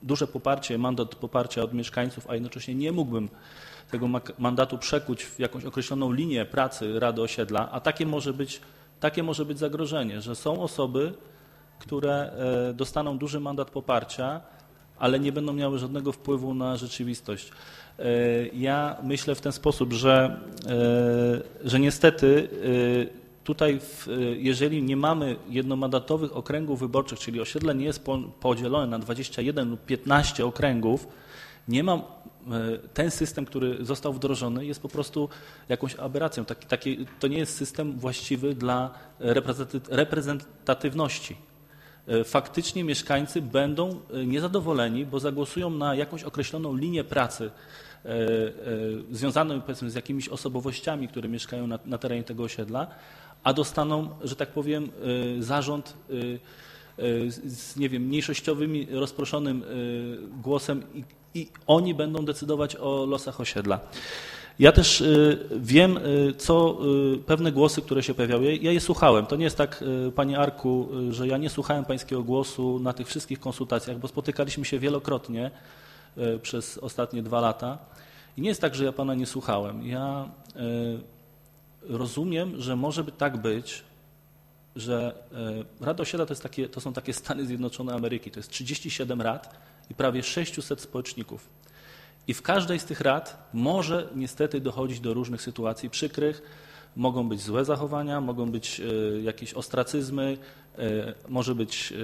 duże poparcie, mandat poparcia od mieszkańców, a jednocześnie nie mógłbym tego mandatu przekuć w jakąś określoną linię pracy Rady Osiedla, a takie może być zagrożenie, że są osoby, które dostaną duży mandat poparcia, ale nie będą miały żadnego wpływu na rzeczywistość. Ja myślę w ten sposób, że niestety tutaj, jeżeli nie mamy jednomandatowych okręgów wyborczych, czyli osiedle nie jest podzielone na 21 lub 15 okręgów, ten system, który został wdrożony, jest po prostu jakąś aberracją. To nie jest system właściwy dla reprezentatywności. Faktycznie mieszkańcy będą niezadowoleni, bo zagłosują na jakąś określoną linię pracy związaną, powiedzmy, z jakimiś osobowościami, które mieszkają na terenie tego osiedla, a dostaną, że tak powiem, zarząd z, nie wiem, mniejszościowym, rozproszonym głosem i oni będą decydować o losach osiedla. Ja też wiem, co pewne głosy, które się pojawiały, ja je słuchałem. To nie jest tak, panie Arku, że ja nie słuchałem pańskiego głosu na tych wszystkich konsultacjach, bo spotykaliśmy się wielokrotnie przez ostatnie 2 lata i nie jest tak, że ja pana nie słuchałem. Ja rozumiem, że może by tak być, że Rada Osiedla to są takie Stany Zjednoczone Ameryki, to jest 37 rad i prawie 600 społeczników. I w każdej z tych rad może niestety dochodzić do różnych sytuacji przykrych, mogą być złe zachowania, mogą być jakieś ostracyzmy, może być,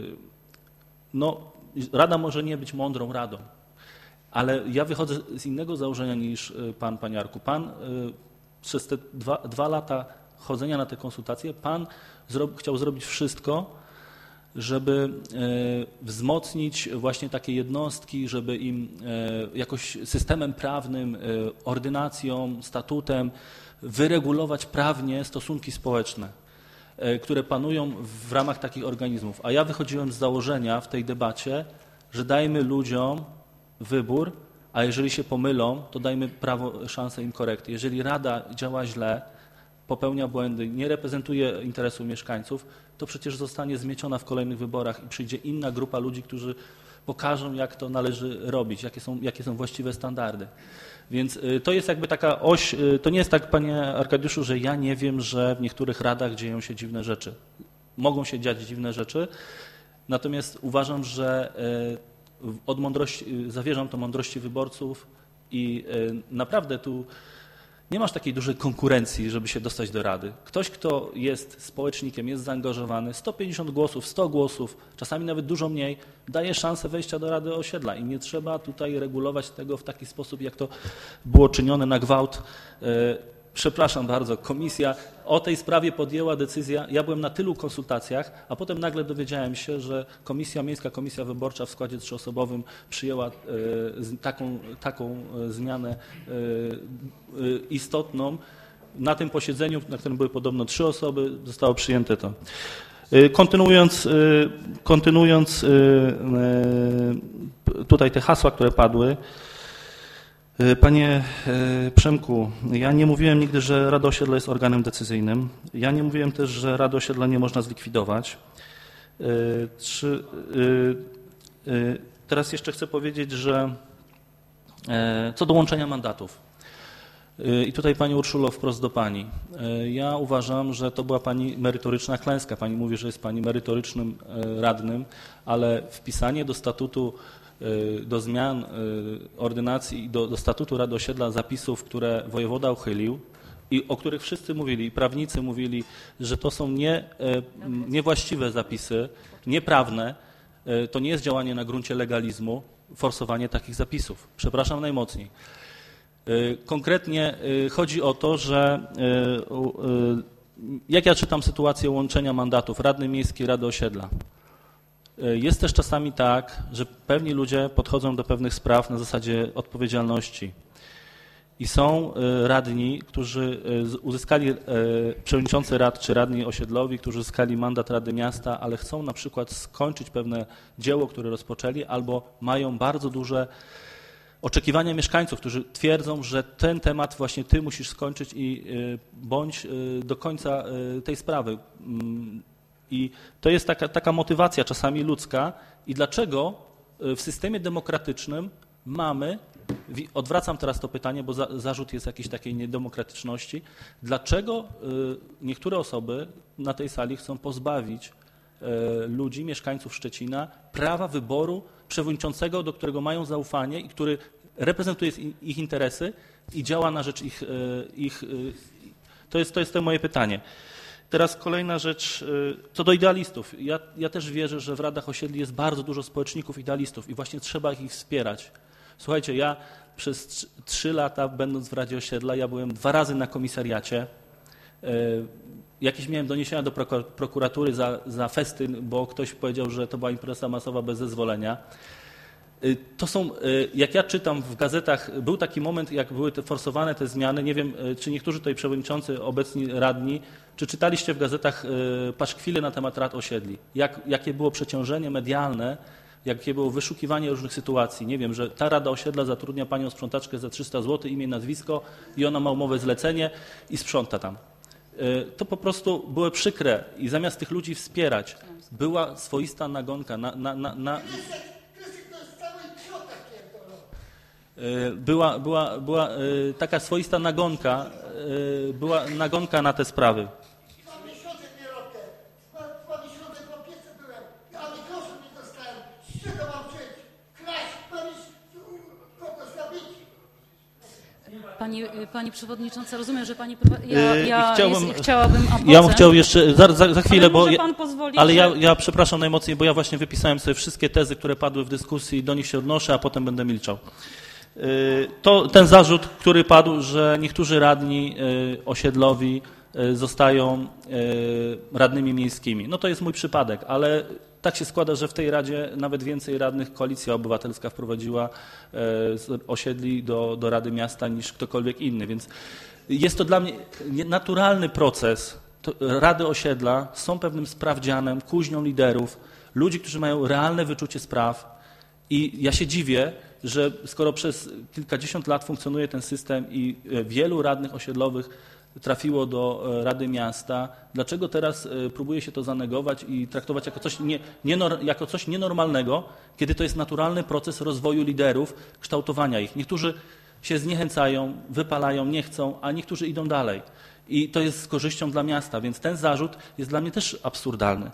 rada może nie być mądrą radą, ale ja wychodzę z innego założenia niż pan, panie Arku. Pan przez te 2 lata chodzenia na te konsultacje, pan chciał zrobić wszystko, żeby wzmocnić właśnie takie jednostki, żeby im jakoś systemem prawnym, ordynacją, statutem wyregulować prawnie stosunki społeczne, które panują w ramach takich organizmów. A ja wychodziłem z założenia w tej debacie, że dajmy ludziom wybór, a jeżeli się pomylą, to dajmy szansę im korekty. Jeżeli Rada działa źle, popełnia błędy, nie reprezentuje interesu mieszkańców, to przecież zostanie zmieciona w kolejnych wyborach i przyjdzie inna grupa ludzi, którzy pokażą, jak to należy robić, jakie są właściwe standardy. Więc to jest jakby taka oś, to nie jest tak, panie Arkadiuszu, że ja nie wiem, że w niektórych radach dzieją się dziwne rzeczy. Mogą się dziać dziwne rzeczy, natomiast uważam, że od mądrości, zawierzam to mądrości wyborców i naprawdę tu nie masz takiej dużej konkurencji, żeby się dostać do rady. Ktoś, kto jest społecznikiem, jest zaangażowany, 150 głosów, 100 głosów, czasami nawet dużo mniej, daje szansę wejścia do Rady Osiedla i nie trzeba tutaj regulować tego w taki sposób, jak to było czynione na gwałt. Przepraszam bardzo, komisja o tej sprawie podjęła decyzję. Ja byłem na tylu konsultacjach, a potem nagle dowiedziałem się, że Miejska Komisja Wyborcza w składzie 3-osobowym przyjęła taką zmianę istotną. Na tym posiedzeniu, na którym były podobno 3 osoby, zostało przyjęte to. Kontynuując tutaj te hasła, które padły. Panie Przemku, ja nie mówiłem nigdy, że Rada Osiedla jest organem decyzyjnym. Ja nie mówiłem też, że Rady Osiedla nie można zlikwidować. Teraz jeszcze chcę powiedzieć, że co do łączenia mandatów. I tutaj Pani Urszulo, wprost do Pani. Ja uważam, że to była Pani merytoryczna klęska. Pani mówi, że jest Pani merytorycznym radnym, ale wpisanie do statutu, do zmian ordynacji i do statutu Rady Osiedla zapisów, które wojewoda uchylił i o których wszyscy mówili, i prawnicy mówili, że to są niewłaściwe zapisy, nieprawne, to nie jest działanie na gruncie legalizmu, forsowanie takich zapisów. Przepraszam najmocniej. Konkretnie chodzi o to, że jak ja czytam sytuację łączenia mandatów radny miejski Rady Osiedla, jest też czasami tak, że pewni ludzie podchodzą do pewnych spraw na zasadzie odpowiedzialności i są radni, którzy uzyskali, przewodniczący rad czy radni osiedlowi, którzy uzyskali mandat Rady Miasta, ale chcą na przykład skończyć pewne dzieło, które rozpoczęli, albo mają bardzo duże oczekiwania mieszkańców, którzy twierdzą, że ten temat właśnie ty musisz skończyć i bądź do końca tej sprawy. I to jest taka motywacja czasami ludzka. I dlaczego w systemie demokratycznym mamy, odwracam teraz to pytanie, bo zarzut jest jakiejś takiej niedemokratyczności, dlaczego niektóre osoby na tej sali chcą pozbawić ludzi, mieszkańców Szczecina prawa wyboru przewodniczącego, do którego mają zaufanie i który reprezentuje ich interesy i działa na rzecz ich. To jest to moje pytanie. Teraz kolejna rzecz, co do idealistów. Ja też wierzę, że w radach osiedli jest bardzo dużo społeczników idealistów i właśnie trzeba ich wspierać. Słuchajcie, ja przez 3 lata, będąc w Radzie Osiedla, ja byłem 2 razy na komisariacie. Jakieś miałem doniesienia do prokuratury za festyn, bo ktoś powiedział, że to była impreza masowa bez zezwolenia. To są, jak ja czytam w gazetach, był taki moment, jak były forsowane te zmiany, nie wiem, czy niektórzy tutaj przewodniczący, obecni radni, czy czytaliście w gazetach paszkwile na temat rad osiedli, jakie było przeciążenie medialne, jakie było wyszukiwanie różnych sytuacji. Nie wiem, że ta Rada Osiedla zatrudnia panią sprzątaczkę za 300 zł, imię, nazwisko i ona ma umowę zlecenie i sprząta tam. To po prostu było przykre i zamiast tych ludzi wspierać, była swoista nagonka była taka swoista nagonka, była nagonka na te sprawy. 2 miesiące nie robię. 2 miesiące po opiece byłem. Ale groszy nie dostałem. Z czego mam żyć? Kraść, kogoś zabić. Pani przewodnicząca, rozumiem, że pani... chciałabym adwocem. Ja bym chciał jeszcze, za chwilę, ale bo... może pan pozwolić, ale ja przepraszam najmocniej, bo ja właśnie wypisałem sobie wszystkie tezy, które padły w dyskusji, do nich się odnoszę, a potem będę milczał. Ten zarzut, który padł, że niektórzy radni osiedlowi zostają radnymi miejskimi. No to jest mój przypadek, ale tak się składa, że w tej Radzie nawet więcej radnych Koalicja Obywatelska wprowadziła z osiedli do Rady Miasta niż ktokolwiek inny, więc jest to dla mnie naturalny proces. Rady osiedla są pewnym sprawdzianem, kuźnią liderów, ludzi, którzy mają realne wyczucie spraw i ja się dziwię, że skoro przez kilkadziesiąt lat funkcjonuje ten system i wielu radnych osiedlowych trafiło do Rady Miasta, dlaczego teraz próbuje się to zanegować i traktować jako coś nienormalnego, kiedy to jest naturalny proces rozwoju liderów, kształtowania ich. Niektórzy się zniechęcają, wypalają, nie chcą, a niektórzy idą dalej. I to jest z korzyścią dla miasta, więc ten zarzut jest dla mnie też absurdalny.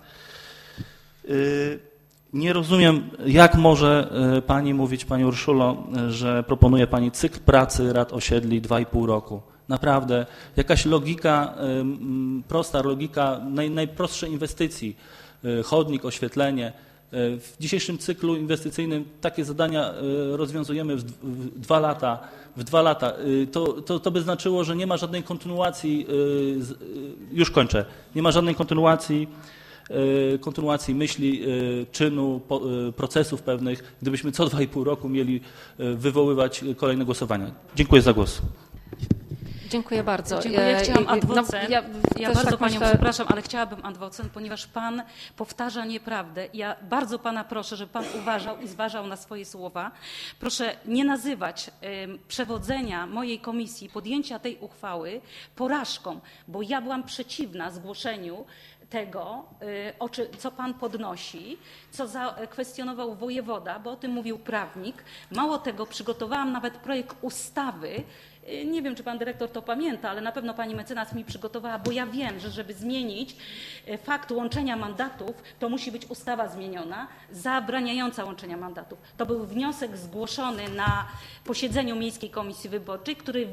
Nie rozumiem, jak może pani mówić, pani Urszulo, że proponuje pani cykl pracy rad osiedli 2,5 roku. Naprawdę, jakaś logika, prosta logika najprostszej inwestycji, chodnik, oświetlenie. W dzisiejszym cyklu inwestycyjnym takie zadania rozwiązujemy w 2 lata. To by znaczyło, że nie ma żadnej kontynuacji, już kończę, nie ma żadnej kontynuacji myśli, czynu, procesów pewnych, gdybyśmy co 2,5 roku mieli wywoływać kolejne głosowania. Dziękuję za głos. Dziękuję bardzo. Dziękuję. Chciałam adwocem. Ja bardzo tak panią myślę... przepraszam, ale chciałabym adwocem, ponieważ pan powtarza nieprawdę. Ja bardzo pana proszę, żeby pan uważał i zważał na swoje słowa. Proszę nie nazywać przewodzenia mojej komisji, podjęcia tej uchwały porażką, bo ja byłam przeciwna zgłoszeniu tego, co pan podnosi, co zakwestionował wojewoda, bo o tym mówił prawnik. Mało tego, przygotowałam nawet projekt ustawy. Nie wiem, czy pan dyrektor to pamięta, ale na pewno pani mecenas mi przygotowała, bo ja wiem, że żeby zmienić fakt łączenia mandatów, to musi być ustawa zmieniona, zabraniająca łączenia mandatów. To był wniosek zgłoszony na posiedzeniu Miejskiej Komisji Wyborczej, który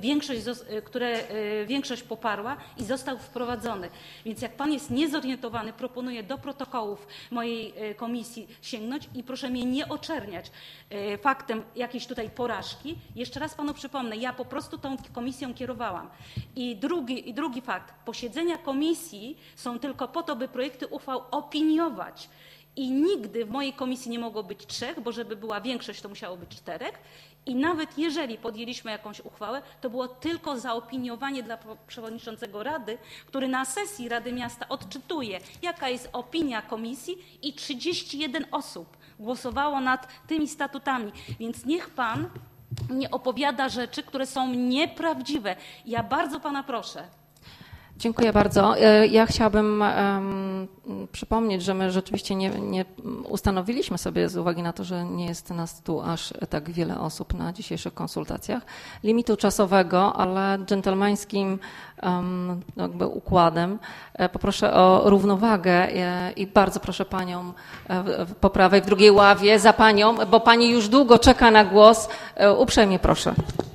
większość poparła i został wprowadzony. Więc jak pan jest niezorientowany, proponuję do protokołów mojej komisji sięgnąć i proszę mnie nie oczerniać faktem jakiejś tutaj porażki. Jeszcze raz panu przypomnę, ja po prostu tą komisją kierowałam. I drugi fakt. Posiedzenia komisji są tylko po to, by projekty uchwał opiniować. I nigdy w mojej komisji nie mogło być 3, bo żeby była większość, to musiało być 4. I nawet jeżeli podjęliśmy jakąś uchwałę, to było tylko zaopiniowanie dla przewodniczącego Rady, który na sesji Rady Miasta odczytuje, jaka jest opinia komisji i 31 osób głosowało nad tymi statutami. Więc niech pan nie opowiada rzeczy, które są nieprawdziwe. Ja bardzo pana proszę. Dziękuję bardzo. Ja chciałabym przypomnieć, że my rzeczywiście nie ustanowiliśmy sobie, z uwagi na to, że nie jest nas tu aż tak wiele osób na dzisiejszych konsultacjach, limitu czasowego, ale dżentelmeńskim jakby układem poproszę o równowagę i bardzo proszę panią po prawej, w drugiej ławie, za panią, bo pani już długo czeka na głos. Uprzejmie proszę.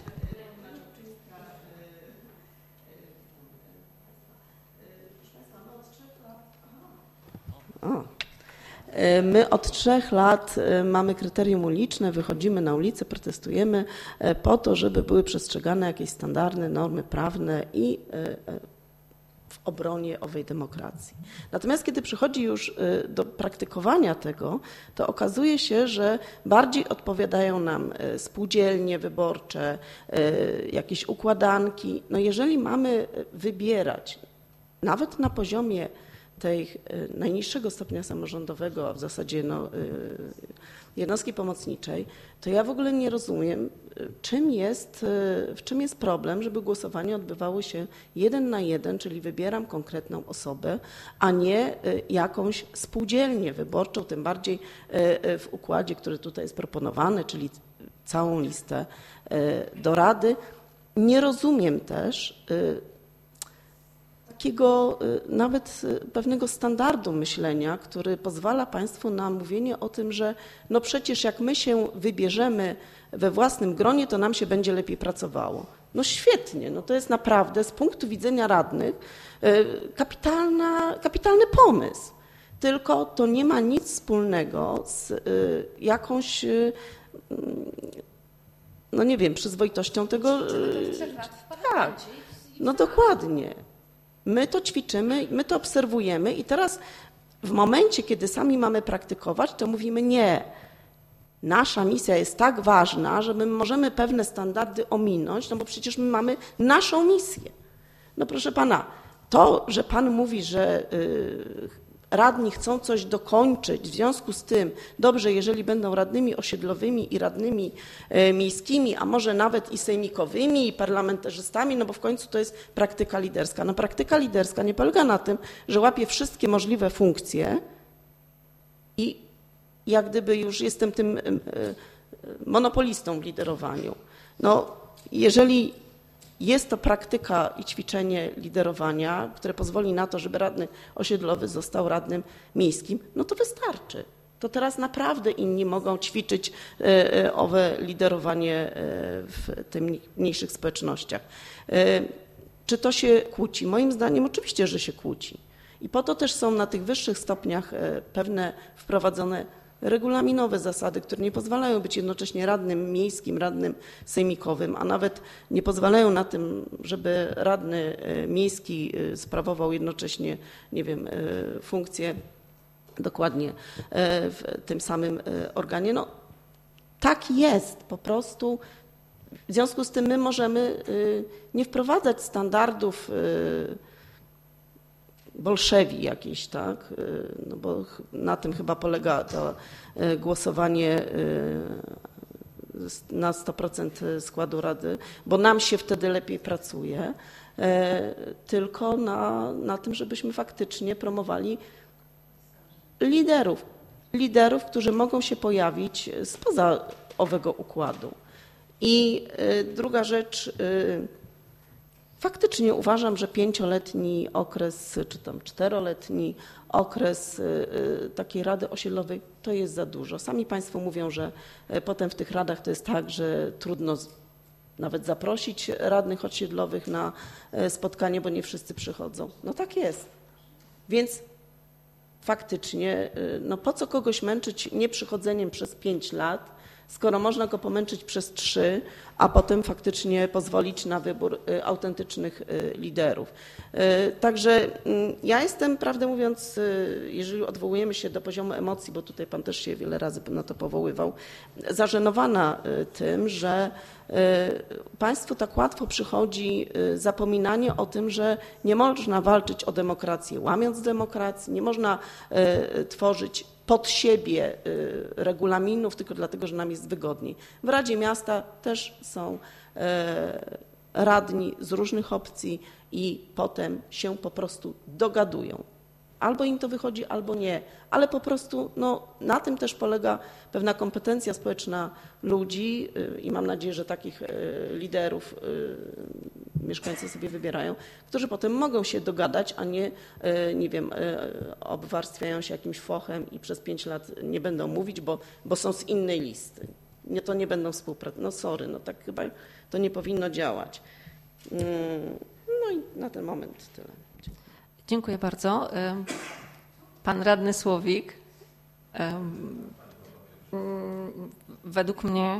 My od 3 lat mamy kryterium uliczne, wychodzimy na ulicę, protestujemy po to, żeby były przestrzegane jakieś standardy, normy prawne i w obronie owej demokracji. Natomiast kiedy przychodzi już do praktykowania tego, to okazuje się, że bardziej odpowiadają nam spółdzielnie wyborcze, jakieś układanki. No jeżeli mamy wybierać, nawet na poziomie tej najniższego stopnia samorządowego, a w zasadzie jednostki pomocniczej, to ja w ogóle nie rozumiem, w czym jest problem, żeby głosowanie odbywało się 1 na 1, czyli wybieram konkretną osobę, a nie jakąś spółdzielnię wyborczą, tym bardziej w układzie, który tutaj jest proponowany, czyli całą listę do Rady. Nie rozumiem też takiego nawet pewnego standardu myślenia, który pozwala państwu na mówienie o tym, że no przecież jak my się wybierzemy we własnym gronie, to nam się będzie lepiej pracowało. No świetnie, no to jest naprawdę z punktu widzenia radnych kapitalny pomysł. Tylko to nie ma nic wspólnego z jakąś, no nie wiem, przyzwoitością tego. Tak, no dokładnie. My to ćwiczymy, my to obserwujemy i teraz w momencie, kiedy sami mamy praktykować, to mówimy nie. Nasza misja jest tak ważna, że my możemy pewne standardy ominąć, no bo przecież my mamy naszą misję. No proszę pana, to, że pan mówi, że radni chcą coś dokończyć, w związku z tym, dobrze, jeżeli będą radnymi osiedlowymi i radnymi miejskimi, a może nawet i sejmikowymi, i parlamentarzystami, no bo w końcu to jest praktyka liderska. No praktyka liderska nie polega na tym, że łapie wszystkie możliwe funkcje i jak gdyby już jestem tym monopolistą w liderowaniu. No jeżeli jest to praktyka i ćwiczenie liderowania, które pozwoli na to, żeby radny osiedlowy został radnym miejskim, no to wystarczy. To teraz naprawdę inni mogą ćwiczyć owe liderowanie w tych mniejszych społecznościach. Czy to się kłóci? Moim zdaniem oczywiście, że się kłóci. I po to też są na tych wyższych stopniach pewne wprowadzone regulaminowe zasady, które nie pozwalają być jednocześnie radnym miejskim, radnym sejmikowym, a nawet nie pozwalają na tym, żeby radny miejski sprawował jednocześnie, nie wiem, funkcję dokładnie w tym samym organie. No tak jest po prostu. W związku z tym my możemy nie wprowadzać standardów bolszewi jakiejś, tak? No bo na tym chyba polega to głosowanie na 100% składu rady, bo nam się wtedy lepiej pracuje, tylko na tym, żebyśmy faktycznie promowali liderów, którzy mogą się pojawić spoza owego układu. I druga rzecz, faktycznie uważam, że 5-letni okres, czy tam 4-letni okres takiej rady osiedlowej to jest za dużo. Sami państwo mówią, że potem w tych radach to jest tak, że trudno nawet zaprosić radnych osiedlowych na spotkanie, bo nie wszyscy przychodzą. No tak jest. Więc faktycznie, no po co kogoś męczyć nieprzychodzeniem przez 5 lat, skoro można go pomęczyć przez 3, a potem faktycznie pozwolić na wybór autentycznych liderów. Także ja jestem, prawdę mówiąc, jeżeli odwołujemy się do poziomu emocji, bo tutaj pan też się wiele razy na to powoływał, zażenowana tym, że państwu tak łatwo przychodzi zapominanie o tym, że nie można walczyć o demokrację łamiąc demokrację, nie można tworzyć pod siebie regulaminów, tylko dlatego, że nam jest wygodniej. W Radzie Miasta też są radni z różnych opcji i potem się po prostu dogadują. Albo im to wychodzi, albo nie, ale po prostu na tym też polega pewna kompetencja społeczna ludzi i mam nadzieję, że takich liderów mieszkańcy sobie wybierają, którzy potem mogą się dogadać, a nie wiem, obwarstwiają się jakimś fochem i przez 5 lat nie będą mówić, bo są z innej listy. To nie będą współpracować. Tak chyba to nie powinno działać. No i na ten moment tyle. Dziękuję bardzo. Pan radny Słowik. Według mnie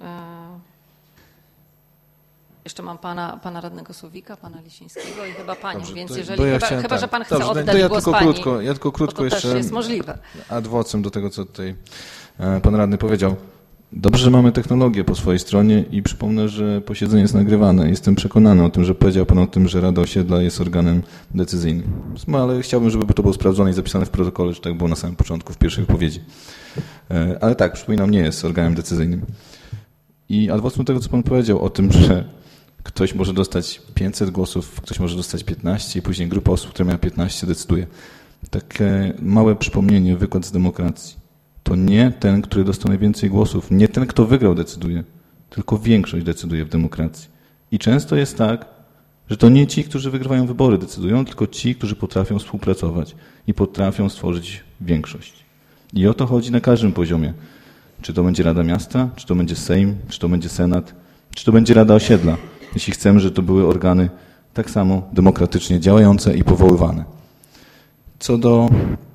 jeszcze mam pana radnego Słowika, pana Lisińskiego i chyba panią, Dobrze, więc to, jeżeli chyba że pan chce Dobrze, oddać głos pani, ja tylko krótko to jeszcze też jest możliwe. Ad vocem do tego, co tutaj pan radny powiedział. Dobrze, że mamy technologię po swojej stronie i przypomnę, że posiedzenie jest nagrywane. Jestem przekonany o tym, że powiedział pan o tym, że Rada Osiedla jest organem decyzyjnym. Ale chciałbym, żeby to było sprawdzone i zapisane w protokole, że tak było na samym początku, w pierwszej wypowiedzi. Ale tak, przypominam, nie jest organem decyzyjnym. I ad vocem do tego, co pan powiedział o tym, że ktoś może dostać 500 głosów, ktoś może dostać 15 i później grupa osób, która miała 15, decyduje. Takie małe przypomnienie, wykład z demokracji. To nie ten, który dostał najwięcej głosów, nie ten, kto wygrał, decyduje, tylko większość decyduje w demokracji. I często jest tak, że to nie ci, którzy wygrywają wybory, decydują, tylko ci, którzy potrafią współpracować i potrafią stworzyć większość. I o to chodzi na każdym poziomie. Czy to będzie Rada Miasta, czy to będzie Sejm, czy to będzie Senat, czy to będzie Rada Osiedla. Jeśli chcemy, żeby to były organy tak samo demokratycznie działające i powoływane. Co do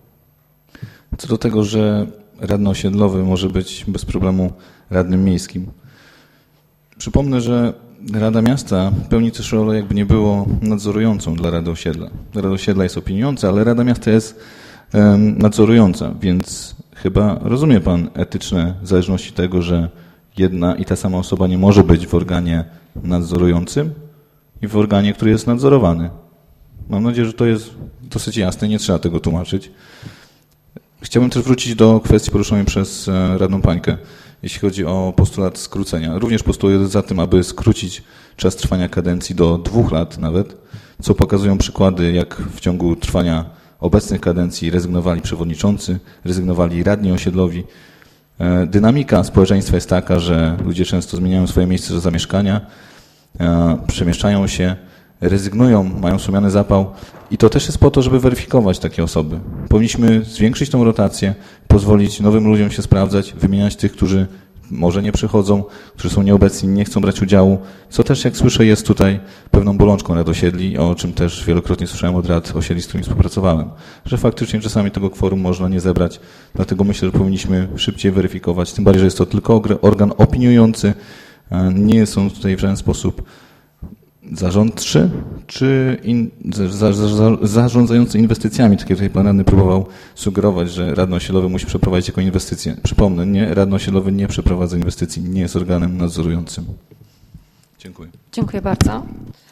tego, że radny osiedlowy może być bez problemu radnym miejskim. Przypomnę, że Rada Miasta pełni też rolę, jakby nie było, nadzorującą dla Rady Osiedla. Rada Osiedla jest opiniująca, ale Rada Miasta jest nadzorująca, więc chyba rozumie pan etyczne zależności tego, że jedna i ta sama osoba nie może być w organie nadzorującym i w organie, który jest nadzorowany. Mam nadzieję, że to jest dosyć jasne, nie trzeba tego tłumaczyć. Chciałbym też wrócić do kwestii poruszonej przez radną Pańkę, jeśli chodzi o postulat skrócenia. Również postuluję za tym, aby skrócić czas trwania kadencji do 2 lat nawet, co pokazują przykłady, jak w ciągu trwania obecnych kadencji rezygnowali przewodniczący, rezygnowali radni osiedlowi. Dynamika społeczeństwa jest taka, że ludzie często zmieniają swoje miejsce zamieszkania, przemieszczają się, rezygnują, mają sumiany zapał i to też jest po to, żeby weryfikować takie osoby. Powinniśmy zwiększyć tą rotację, pozwolić nowym ludziom się sprawdzać, wymieniać tych, którzy może nie przychodzą, którzy są nieobecni, nie chcą brać udziału, co też, jak słyszę, jest tutaj pewną bolączką rad osiedli, o czym też wielokrotnie słyszałem od rad osiedli, z którymi współpracowałem, że faktycznie czasami tego kworum można nie zebrać, dlatego myślę, że powinniśmy szybciej weryfikować, tym bardziej, że jest to tylko organ opiniujący, nie są tutaj w żaden sposób zarządczy czy zarządzający inwestycjami, tak jak tutaj pan radny próbował sugerować, że radny osiedlowy musi przeprowadzić jako inwestycję. Przypomnę, nie, radny osiedlowy nie przeprowadza inwestycji, nie jest organem nadzorującym. Dziękuję. Dziękuję bardzo.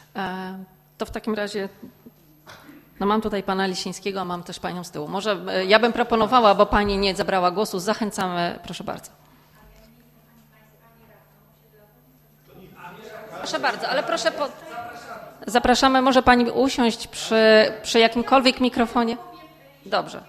To w takim razie mam tutaj pana Lisińskiego, a mam też panią z tyłu. Może ja bym proponowała, bo pani nie zabrała głosu, zachęcamy, proszę bardzo. Proszę bardzo, ale proszę zapraszamy, może pani usiąść przy jakimkolwiek mikrofonie? Dobrze.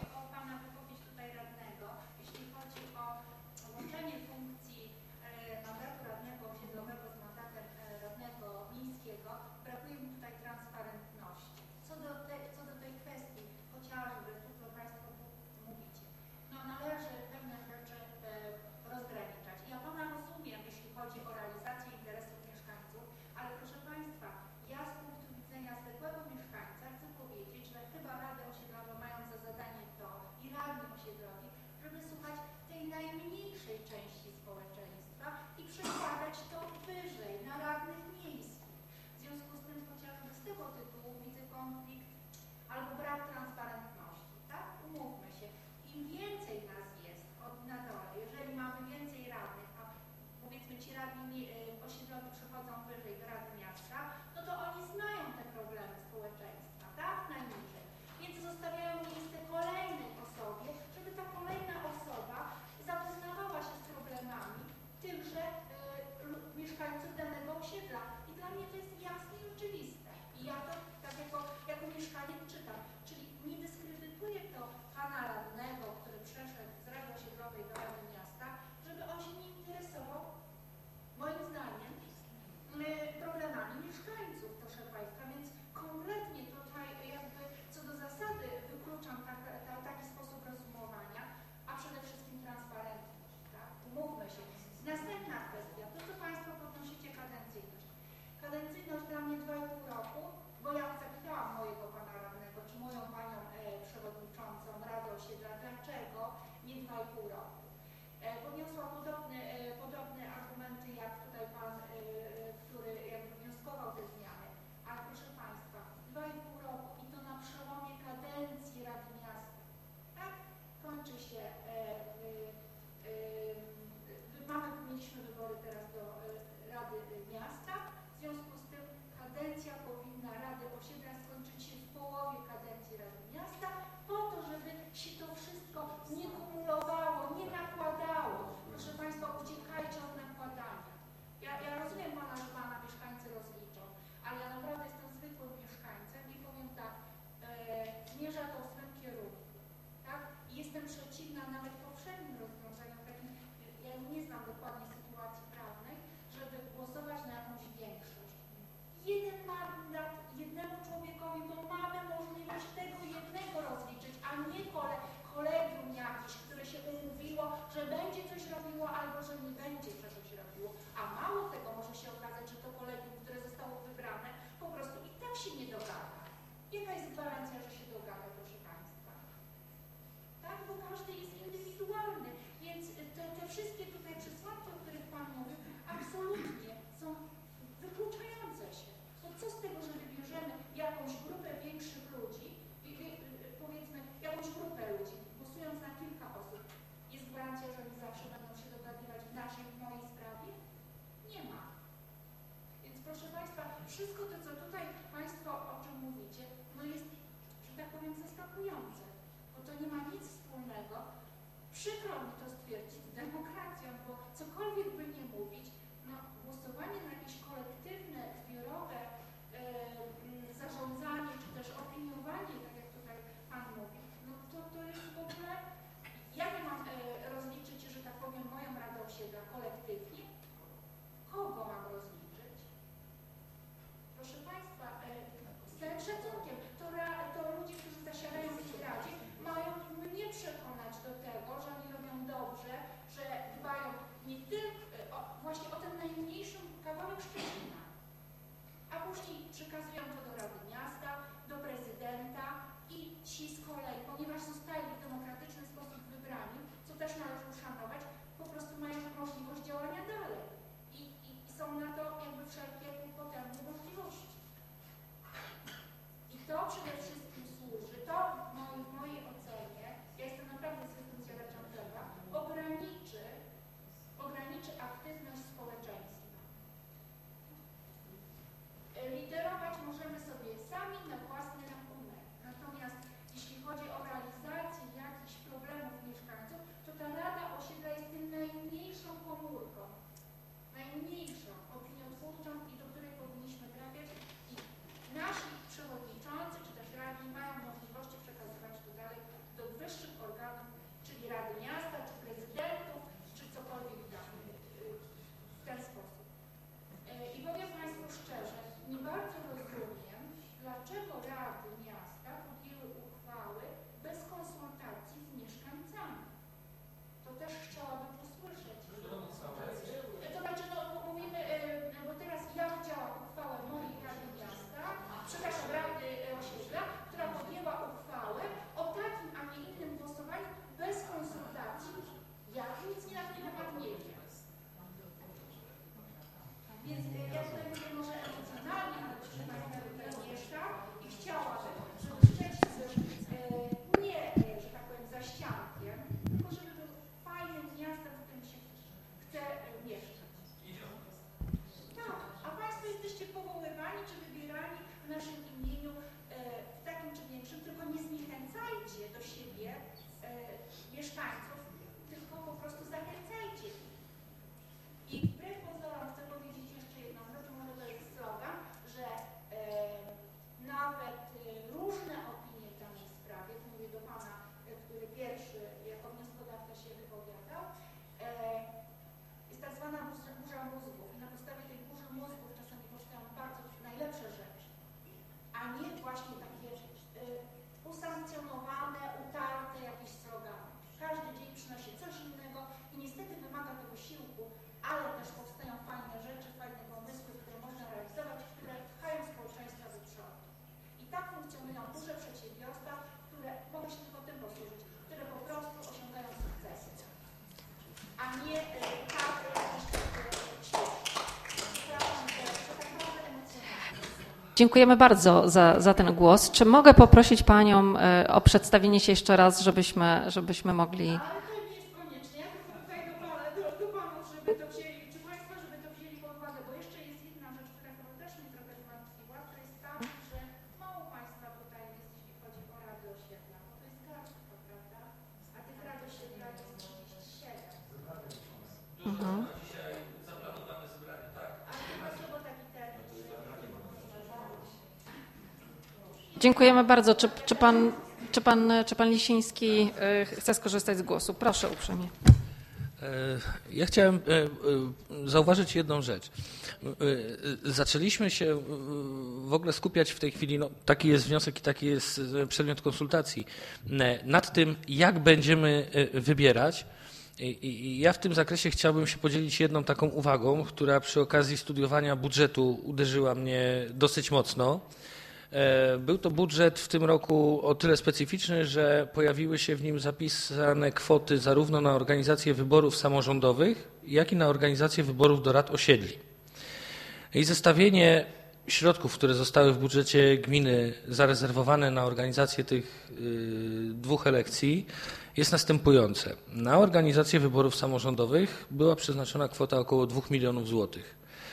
wszystko to, co tutaj Państwo o czym mówicie, no jest, że tak powiem, zaskakujące, bo to nie ma nic wspólnego, przykro mi to stwierdzić, z demokracją, bo cokolwiek by nie mówić, no głosowanie na jakieś kolektywne, zbiorowe zarządzanie, czy też opiniowanie, tak jak tutaj Pan mówi, no to jest w ogóle, ja nie mam rozliczyć, że tak powiem, moją radę osiedla kolektywnie. Kogo mam rozliczyć? Proszę Państwa, z całym szacunkiem, to ludzie, którzy zasiadają w tej radzie, mają mnie przekonać do tego, że oni robią dobrze, że dbają nie tylko właśnie o ten najmniejszy kawałek Szczecina, a później przekazują to do Rady Miasta, do prezydenta i ci z kolei, ponieważ zostali w demokratyczny sposób wybrani, co też należy uszanować, po prostu mają możliwość działania dalej. I są na to jakby wszelkie potężne możliwości. I to przede wszystkim służy, to w mojej ocenie, ja jestem naprawdę zwykłym działaczem prawa, ograniczy aktywność społeczeństwa. Liderować możemy sobie sami na własny rachunek. Natomiast jeśli chodzi o realizację jakichś problemów mieszkańców, to ta Rada Osiedla jest tym najmniejszą komórką, najmniejszą opiniotwórczą i do której powinniśmy trafiać i nasi przewodniczący czy też radni mają możliwości przekazywać to dalej do wyższych organów, czyli Rady Miasta, czy prezydentów, czy cokolwiek w ten sposób. I powiem Państwu szczerze, nie bardzo rozumiem, dlaczego Rady Miasta podjęły uchwały bez konsultacji z mieszkańcami. To też chciałabym usłyszeć. To znaczy, no mówimy, bo teraz ja widziałam uchwałę mojej Rady Miasta, przepraszam, Rady Osiedla, która podjęła uchwałę o takim, a nie innym głosowaniu bez konsultacji. Ja nic na ten temat nie wiem. Więc ja tutaj mówię może emocjonalnie, ale proszę Państwa, tutaj mieszka i chciałabym, żeby Szczecin był nie, że tak powiem, za ściankiem, tylko żeby był fajnym miastem, w którym się chce mieszkać. Tak, a Państwo jesteście powoływani czy wybierani w naszym imieniu w takim czy większym, tylko nie zniechęcajcie do siebie mieszkańców, tylko po prostu zachęcajcie ich. I wbrew pozorom chcę powiedzieć jeszcze jedną rzecz, może to jest slogan, że nawet różne opinie w danej sprawie, to mówię do Pana, który pierwszy jako wnioskodawca się wypowiadał, jest tak zwana burza mózgów i na podstawie tej burzy mózgów czasami powstają bardzo najlepsze rzeczy, a nie właśnie takie usankcjonowane, utarte jakieś slogany. Każdy dzień przynosi coś innego i niestety wymaga to wysiłku, ale też powstają fajne rzeczy, fajne pomysły, które można realizować, które pchają społeczeństwa do przodu. I tak funkcjonują duże przedsiębiorstwa, które, mogę się tylko tym posłużyć, które po prostu osiągają sukcesy, a nie kadry jakieś Dziękujemy bardzo za ten głos. Czy mogę poprosić Panią o przedstawienie się jeszcze raz, żebyśmy mogli... Ale to nie jest koniecznie. Ja tylko tutaj do Panów, żeby to wzięli, czy Państwo, żeby to wzięli pod uwagę, bo jeszcze jest jedna rzecz, która chyba też mnie trochę zmartwiła, to jest ta, że mało Państwa tutaj jest, jeśli chodzi o Rady Osiedla, bo to jest garstka, prawda? A tych Rad Osiedla jest 37. Mhm. Dziękujemy bardzo. Czy pan Lisiński chce skorzystać z głosu? Proszę uprzejmie. Ja chciałem zauważyć jedną rzecz. Zaczęliśmy się w ogóle skupiać w tej chwili, no, taki jest wniosek i taki jest przedmiot konsultacji, nad tym, jak będziemy wybierać. I ja w tym zakresie chciałbym się podzielić jedną taką uwagą, która przy okazji studiowania budżetu uderzyła mnie dosyć mocno. Był to budżet w tym roku o tyle specyficzny, że pojawiły się w nim zapisane kwoty zarówno na organizację wyborów samorządowych, jak i na organizację wyborów do rad osiedli. I zestawienie środków, które zostały w budżecie gminy zarezerwowane na organizację tych dwóch elekcji jest następujące. Na organizację wyborów samorządowych była przeznaczona kwota około 2 milionów złotych.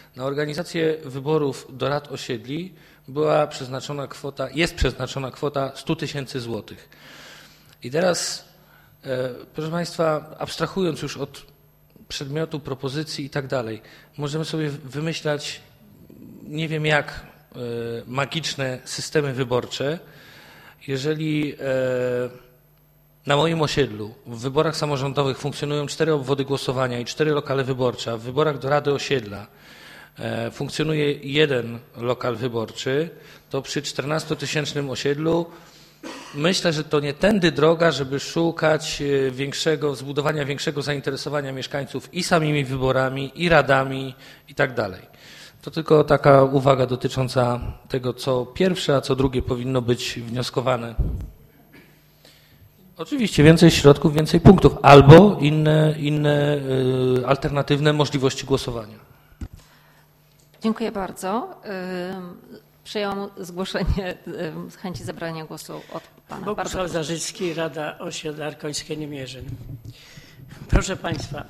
Na organizację wyborów do rad osiedli jest przeznaczona kwota 100 000 złotych. I teraz, proszę Państwa, abstrahując już od przedmiotu, propozycji i tak dalej, możemy sobie wymyślać, nie wiem jak, magiczne systemy wyborcze. Jeżeli na moim osiedlu w wyborach samorządowych funkcjonują 4 obwody głosowania i 4 lokale wyborcze, a w wyborach do Rady Osiedla funkcjonuje 1 lokal wyborczy, to przy 14-tysięcznym osiedlu myślę, że to nie tędy droga, żeby szukać zbudowania większego zainteresowania mieszkańców i samymi wyborami, i radami i tak dalej. To tylko taka uwaga dotycząca tego, co pierwsze, a co drugie powinno być wnioskowane. Oczywiście więcej środków, więcej punktów albo inne alternatywne możliwości głosowania. Dziękuję bardzo. Przyjęłam zgłoszenie z chęci zabrania głosu od pana. Bogusław Zarzycki, Rada Osiedla Arkońskie-Niemierzyn. Proszę Państwa,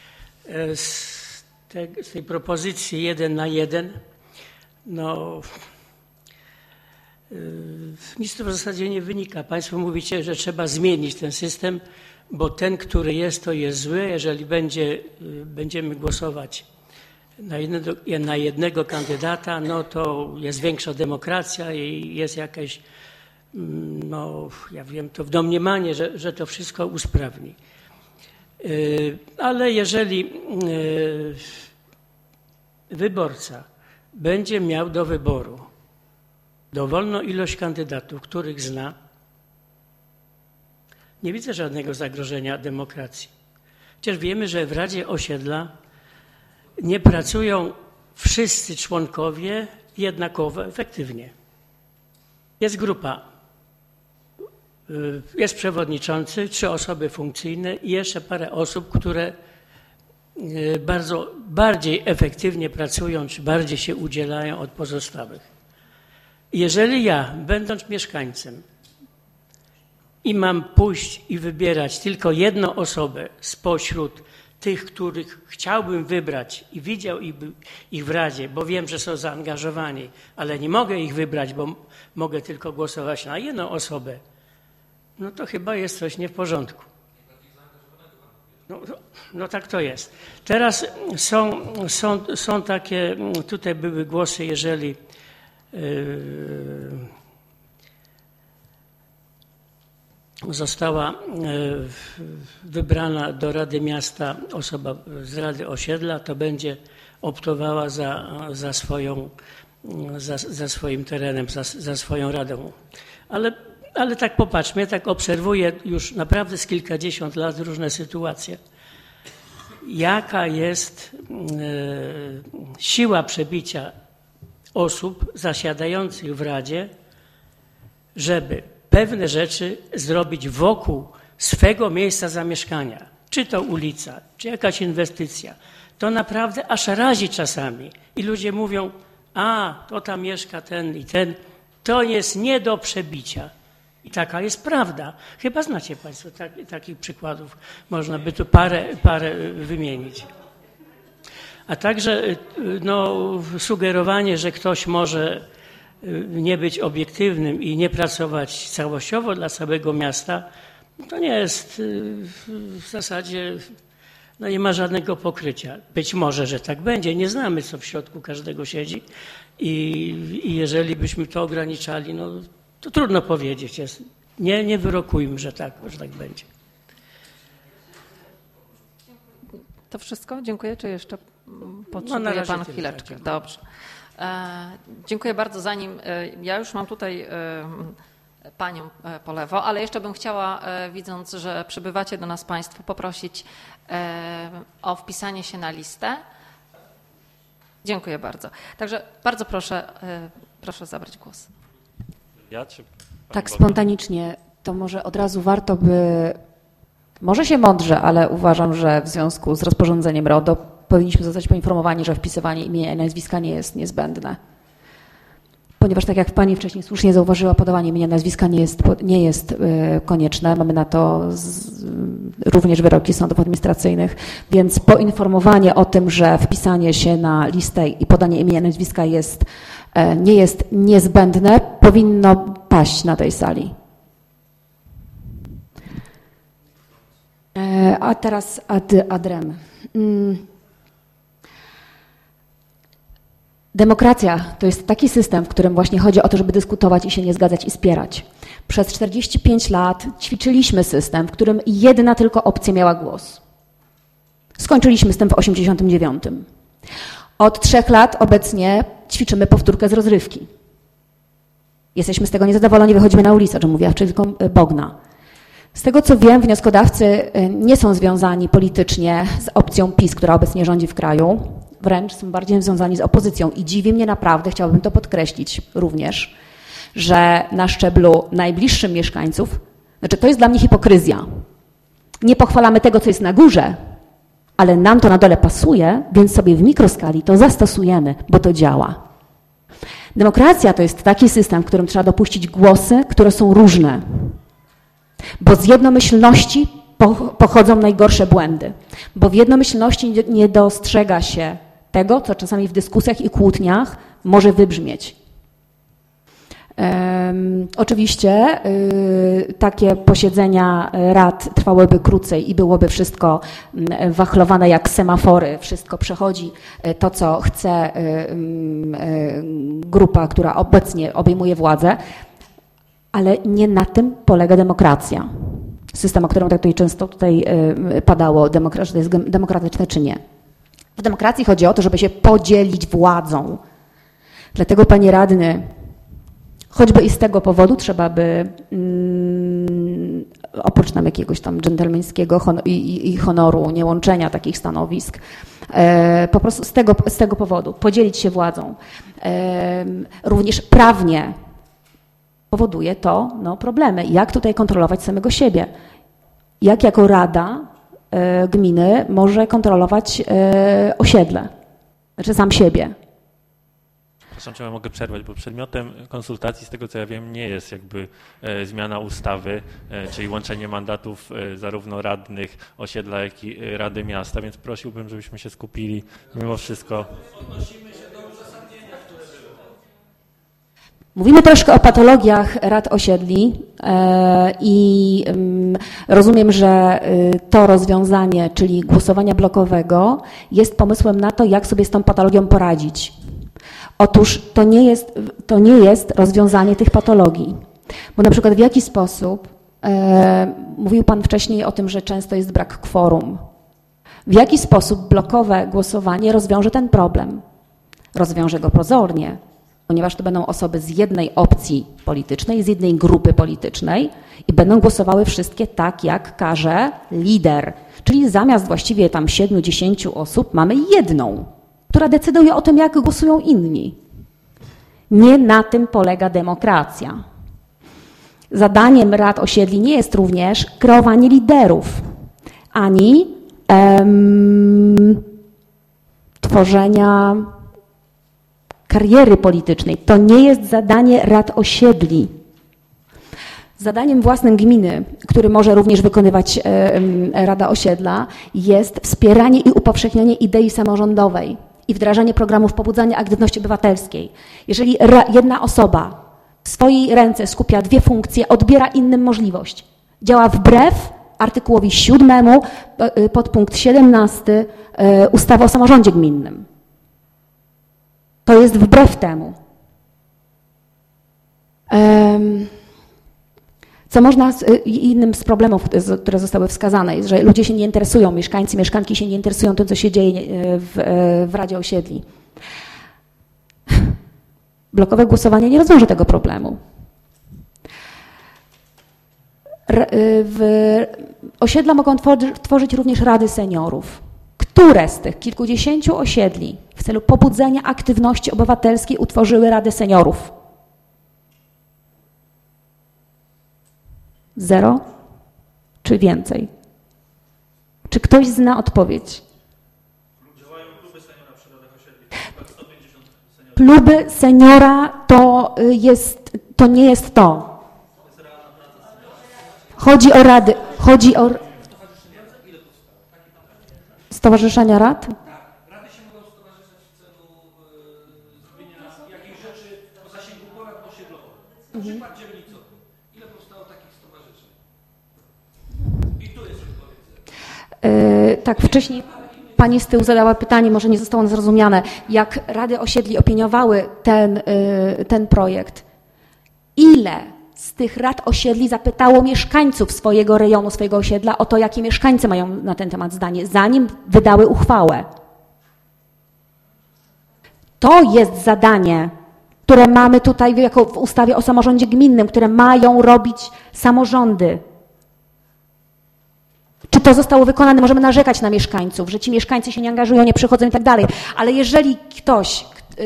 z tej propozycji 1 na 1, no nic to w zasadzie nie wynika. Państwo mówicie, że trzeba zmienić ten system, bo ten, który jest, to jest zły. Jeżeli będziemy głosować na jednego kandydata, no to jest większa demokracja i jest jakieś, no ja wiem, to w domniemanie, że to wszystko usprawni. Ale jeżeli wyborca będzie miał do wyboru dowolną ilość kandydatów, których zna, nie widzę żadnego zagrożenia demokracji. Chociaż wiemy, że w Radzie Osiedla nie pracują wszyscy członkowie jednakowo efektywnie. Jest grupa, jest przewodniczący, 3 osoby funkcyjne i jeszcze parę osób, które bardziej efektywnie pracują, czy bardziej się udzielają od pozostałych. Jeżeli ja, będąc mieszkańcem, i mam pójść i wybierać tylko jedną osobę spośród tych, których chciałbym wybrać i widział ich w Radzie, bo wiem, że są zaangażowani, ale nie mogę ich wybrać, bo mogę tylko głosować na jedną osobę, no to chyba jest coś nie w porządku. No tak to jest. Teraz są takie, tutaj były głosy, jeżeli została wybrana do Rady Miasta osoba z Rady Osiedla, to będzie optowała za swoim terenem, za swoją radą. Ale tak popatrzmy, tak obserwuję już naprawdę z kilkadziesiąt lat różne sytuacje. Jaka jest siła przebicia osób zasiadających w Radzie, żeby pewne rzeczy zrobić wokół swego miejsca zamieszkania. Czy to ulica, czy jakaś inwestycja. To naprawdę aż razi czasami. I ludzie mówią, to tam mieszka ten i ten. To jest nie do przebicia. I taka jest prawda. Chyba znacie Państwo takich przykładów. Można by tu parę wymienić. A także sugerowanie, że ktoś może nie być obiektywnym i nie pracować całościowo dla całego miasta, to nie jest w zasadzie, nie ma żadnego pokrycia. Być może, że tak będzie. Nie znamy, co w środku każdego siedzi i jeżeli byśmy to ograniczali, to trudno powiedzieć. Nie wyrokujmy, że tak będzie. To wszystko? Dziękuję. Czy jeszcze potrzebuje Pan chwileczkę? Tak, dobrze. Dziękuję bardzo. Zanim ja już mam tutaj Panią po lewo, ale jeszcze bym chciała, widząc, że przybywacie do nas Państwo, poprosić o wpisanie się na listę. Dziękuję bardzo. Także bardzo proszę zabrać głos. Tak spontanicznie, to może od razu warto by, może się mądrze, ale uważam, że w związku z rozporządzeniem RODO powinniśmy zostać poinformowani, że wpisywanie imienia i nazwiska nie jest niezbędne. Ponieważ tak jak Pani wcześniej słusznie zauważyła, podawanie imienia i nazwiska nie jest konieczne. Mamy na to również wyroki sądów administracyjnych, więc poinformowanie o tym, że wpisanie się na listę i podanie imienia i nazwiska nie jest niezbędne, powinno paść na tej sali. A teraz ad rem. Demokracja to jest taki system, w którym właśnie chodzi o to, żeby dyskutować i się nie zgadzać i spierać. Przez 45 lat ćwiczyliśmy system, w którym jedna tylko opcja miała głos. Skończyliśmy z tym w 89. Od 3 lat obecnie ćwiczymy powtórkę z rozrywki. Jesteśmy z tego niezadowoleni, wychodzimy na ulicę, o czym mówiła wcześniej Bogna. Z tego co wiem, wnioskodawcy nie są związani politycznie z opcją PiS, która obecnie rządzi w kraju. Wręcz są bardziej związani z opozycją i dziwi mnie naprawdę, chciałabym to podkreślić również, że na szczeblu najbliższym mieszkańców, to jest dla mnie hipokryzja. Nie pochwalamy tego, co jest na górze, ale nam to na dole pasuje, więc sobie w mikroskali to zastosujemy, bo to działa. Demokracja to jest taki system, w którym trzeba dopuścić głosy, które są różne, bo z jednomyślności pochodzą najgorsze błędy, bo w jednomyślności nie dostrzega się tego, co czasami w dyskusjach i kłótniach może wybrzmieć. Oczywiście takie posiedzenia rad trwałyby krócej i byłoby wszystko wachlowane jak semafory, wszystko przechodzi to, co chce grupa, która obecnie obejmuje władzę, ale nie na tym polega demokracja. System, o którym tak często tutaj padało, że to jest demokratyczne czy nie. W demokracji chodzi o to, żeby się podzielić władzą. Dlatego, panie radny, choćby i z tego powodu trzeba by, oprócz nam jakiegoś tam dżentelmeńskiego i honoru, nie łączenia takich stanowisk, po prostu z tego powodu podzielić się władzą. Również prawnie powoduje to problemy. Jak tutaj kontrolować samego siebie? Jak jako rada gminy może kontrolować osiedle? Znaczy sam siebie. Przepraszam, czy ja mogę przerwać, bo przedmiotem konsultacji, z tego co ja wiem, nie jest jakby zmiana ustawy, czyli łączenie mandatów zarówno radnych osiedla, jak i Rady Miasta, więc prosiłbym, żebyśmy się skupili mimo wszystko. Mówimy troszkę o patologiach rad osiedli i rozumiem, że to rozwiązanie, czyli głosowania blokowego, jest pomysłem na to, jak sobie z tą patologią poradzić. Otóż to nie jest rozwiązanie tych patologii, bo na przykład w jaki sposób, mówił Pan wcześniej o tym, że często jest brak kworum, w jaki sposób blokowe głosowanie rozwiąże ten problem? Rozwiąże go pozornie, ponieważ to będą osoby z jednej opcji politycznej, z jednej grupy politycznej i będą głosowały wszystkie tak, jak każe lider. Czyli zamiast właściwie tam 7-10 osób mamy jedną, która decyduje o tym, jak głosują inni. Nie na tym polega demokracja. Zadaniem rad osiedli nie jest również kreowanie liderów, ani tworzenia kariery politycznej. To nie jest zadanie rad osiedli. Zadaniem własnym gminy, który może również wykonywać Rada Osiedla, jest wspieranie i upowszechnianie idei samorządowej i wdrażanie programów pobudzania aktywności obywatelskiej. Jeżeli jedna osoba w swojej ręce skupia 2 funkcje, odbiera innym możliwość, działa wbrew artykułowi 7 podpunkt 17 ustawy o samorządzie gminnym. To jest wbrew temu. Co można, innym z problemów, które zostały wskazane, jest, że ludzie się nie interesują, mieszkańcy, mieszkanki się nie interesują tym, co się dzieje w Radzie Osiedli. Blokowe głosowanie nie rozwiąże tego problemu. Osiedla mogą tworzyć również rady seniorów. Które z tych kilkudziesięciu osiedli w celu pobudzenia aktywności obywatelskiej utworzyły Rady Seniorów? 0 czy więcej? Czy ktoś zna odpowiedź? Działają kluby seniora przy radach osiedli. Kluby seniora to nie jest to. Chodzi o rady. Stowarzyszenia rad? Rady się mogą stowarzyszać w celu zrobienia jakichś rzeczy o zasięgu ponadosiedlowym. Przykład dzielnicowy. Ile powstało takich stowarzyszeń? I tu jest odpowiedź. Tak, wcześniej pani z tyłu zadała pytanie, może nie zostało zrozumiane, jak rady osiedli opiniowały ten projekt. Ile z tych rad osiedli zapytało mieszkańców swojego rejonu, swojego osiedla o to, jakie mieszkańcy mają na ten temat zdanie, zanim wydały uchwałę? To jest zadanie, które mamy tutaj jako w ustawie o samorządzie gminnym, które mają robić samorządy. Czy to zostało wykonane? Możemy narzekać na mieszkańców, że ci mieszkańcy się nie angażują, nie przychodzą i tak dalej, ale jeżeli ktoś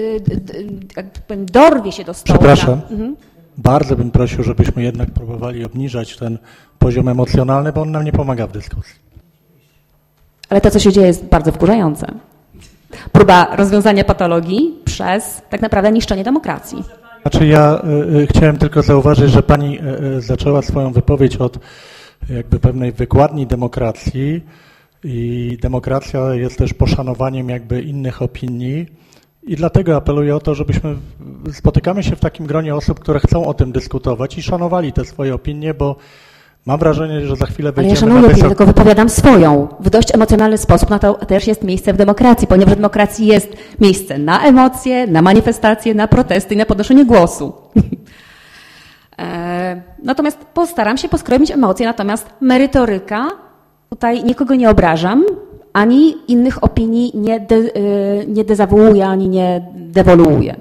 dorwie się do stołu... Przepraszam. Bardzo bym prosił, żebyśmy jednak próbowali obniżać ten poziom emocjonalny, bo on nam nie pomaga w dyskusji. Ale to, co się dzieje, jest bardzo wkurzające. Próba rozwiązania patologii przez tak naprawdę niszczenie demokracji. Znaczy ja chciałem tylko zauważyć, że pani zaczęła swoją wypowiedź od jakby pewnej wykładni demokracji i demokracja jest też poszanowaniem jakby innych opinii. I dlatego apeluję o to, żebyśmy spotykamy się w takim gronie osób, które chcą o tym dyskutować i szanowali te swoje opinie, bo mam wrażenie, że za chwilę wejdziemy Ale ja szanuję opinię, tylko wypowiadam swoją w dość emocjonalny sposób. No to też jest miejsce w demokracji, ponieważ w demokracji jest miejsce na emocje, na manifestacje, na protesty i na podnoszenie głosu. Natomiast postaram się poskromić emocje, natomiast merytoryka, tutaj nikogo nie obrażam, ani innych opinii nie dezawuuje, ani nie dewoluuje.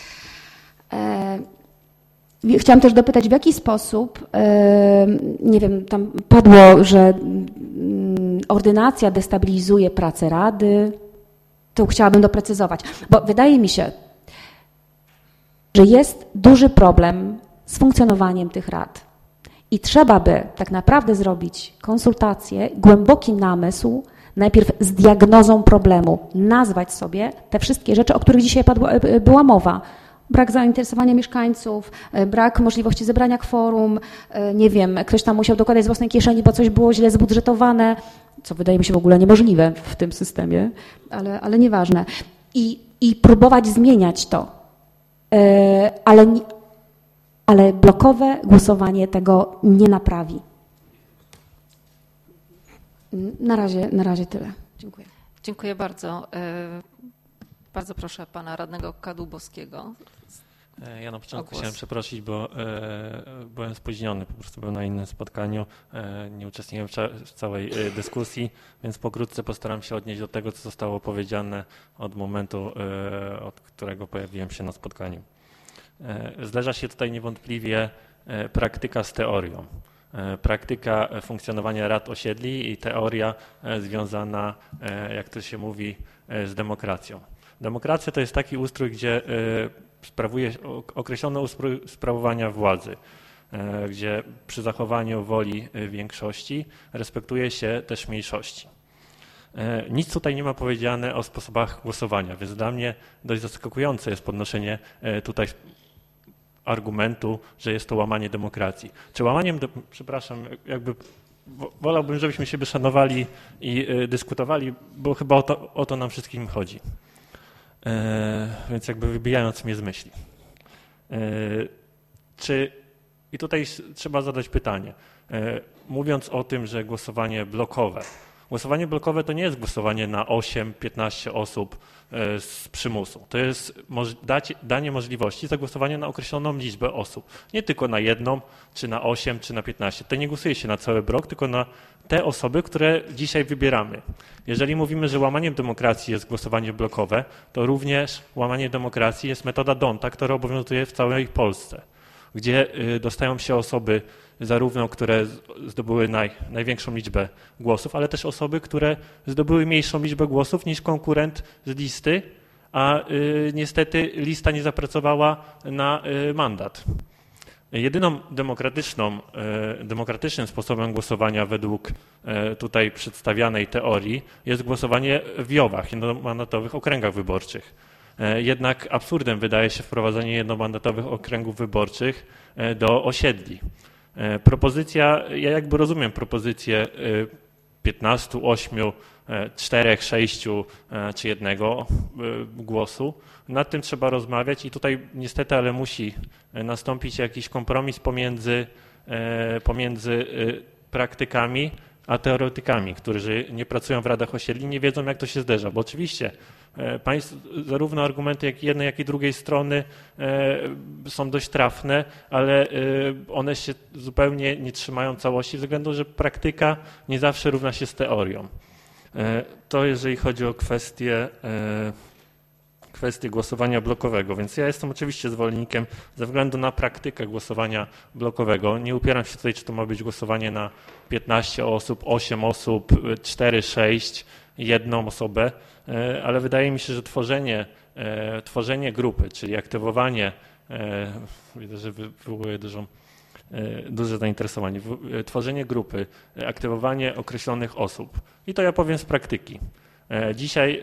Chciałam też dopytać, w jaki sposób, nie wiem, tam padło, że ordynacja destabilizuje pracę rady. To chciałabym doprecyzować, bo wydaje mi się, że jest duży problem z funkcjonowaniem tych rad. I trzeba by tak naprawdę zrobić konsultacje, głęboki namysł, najpierw z diagnozą problemu, nazwać sobie te wszystkie rzeczy, o których dzisiaj była mowa. Brak zainteresowania mieszkańców, brak możliwości zebrania kworum, nie wiem, ktoś tam musiał dokładać z własnej kieszeni, bo coś było źle zbudżetowane, co wydaje mi się w ogóle niemożliwe w tym systemie, ale nieważne. I próbować zmieniać to. Ale blokowe głosowanie tego nie naprawi. Na razie tyle. Dziękuję. Dziękuję bardzo. Bardzo proszę pana radnego Kadłubowskiego. Ja na początku chciałem przeprosić, bo byłem spóźniony, po prostu byłem na innym spotkaniu, nie uczestniczyłem w całej dyskusji, więc pokrótce postaram się odnieść do tego, co zostało powiedziane od momentu, od którego pojawiłem się na spotkaniu. Zderza się tutaj niewątpliwie praktyka z teorią. Praktyka funkcjonowania rad osiedli i teoria związana, jak to się mówi, z demokracją. Demokracja to jest taki ustrój, gdzie sprawuje określony ustrój sprawowania władzy, gdzie przy zachowaniu woli większości respektuje się też mniejszości. Nic tutaj nie ma powiedziane o sposobach głosowania, więc dla mnie dość zaskakujące jest podnoszenie tutaj argumentu, że jest to łamanie demokracji. Czy łamaniem, przepraszam, jakby wolałbym, żebyśmy siebie szanowali i dyskutowali, bo chyba o to nam wszystkim chodzi. Więc jakby wybijając mnie z myśli. I tutaj trzeba zadać pytanie. Mówiąc o tym, że głosowanie blokowe to nie jest głosowanie na 8-15 osób z przymusu. To jest danie możliwości zagłosowania na określoną liczbę osób. Nie tylko na jedną, czy na 8, czy na 15. Tutaj nie głosuje się na cały blok, tylko na te osoby, które dzisiaj wybieramy. Jeżeli mówimy, że łamaniem demokracji jest głosowanie blokowe, to również łamanie demokracji jest metoda D'Hondta, która obowiązuje w całej Polsce, gdzie dostają się osoby zarówno, które zdobyły największą liczbę głosów, ale też osoby, które zdobyły mniejszą liczbę głosów niż konkurent z listy, a niestety lista nie zapracowała na mandat. Jedyną demokratycznym sposobem głosowania według tutaj przedstawianej teorii jest głosowanie w JOW-ach, jednomandatowych okręgach wyborczych. Jednak absurdem wydaje się wprowadzenie jednomandatowych okręgów wyborczych do osiedli. Ja jakby rozumiem propozycję 15, 8 4, 6 czy 1 głosu. Nad tym trzeba rozmawiać i tutaj niestety, ale musi nastąpić jakiś kompromis pomiędzy praktykami a teoretykami, którzy nie pracują w radach osiedli, nie wiedzą, jak to się zderza, bo oczywiście zarówno argumenty jak jednej, jak i drugiej strony są dość trafne, ale one się zupełnie nie trzymają całości, ze względu, że praktyka nie zawsze równa się z teorią. To jeżeli chodzi o kwestię głosowania blokowego, więc ja jestem oczywiście zwolennikiem ze względu na praktykę głosowania blokowego. Nie upieram się tutaj, czy to ma być głosowanie na 15 osób, 8 osób, 4, 6, 1 osobę, ale wydaje mi się, że tworzenie grupy, czyli aktywowanie, widzę, że wywołuje duże zainteresowanie, tworzenie grupy, aktywowanie określonych osób. I to ja powiem z praktyki. Dzisiaj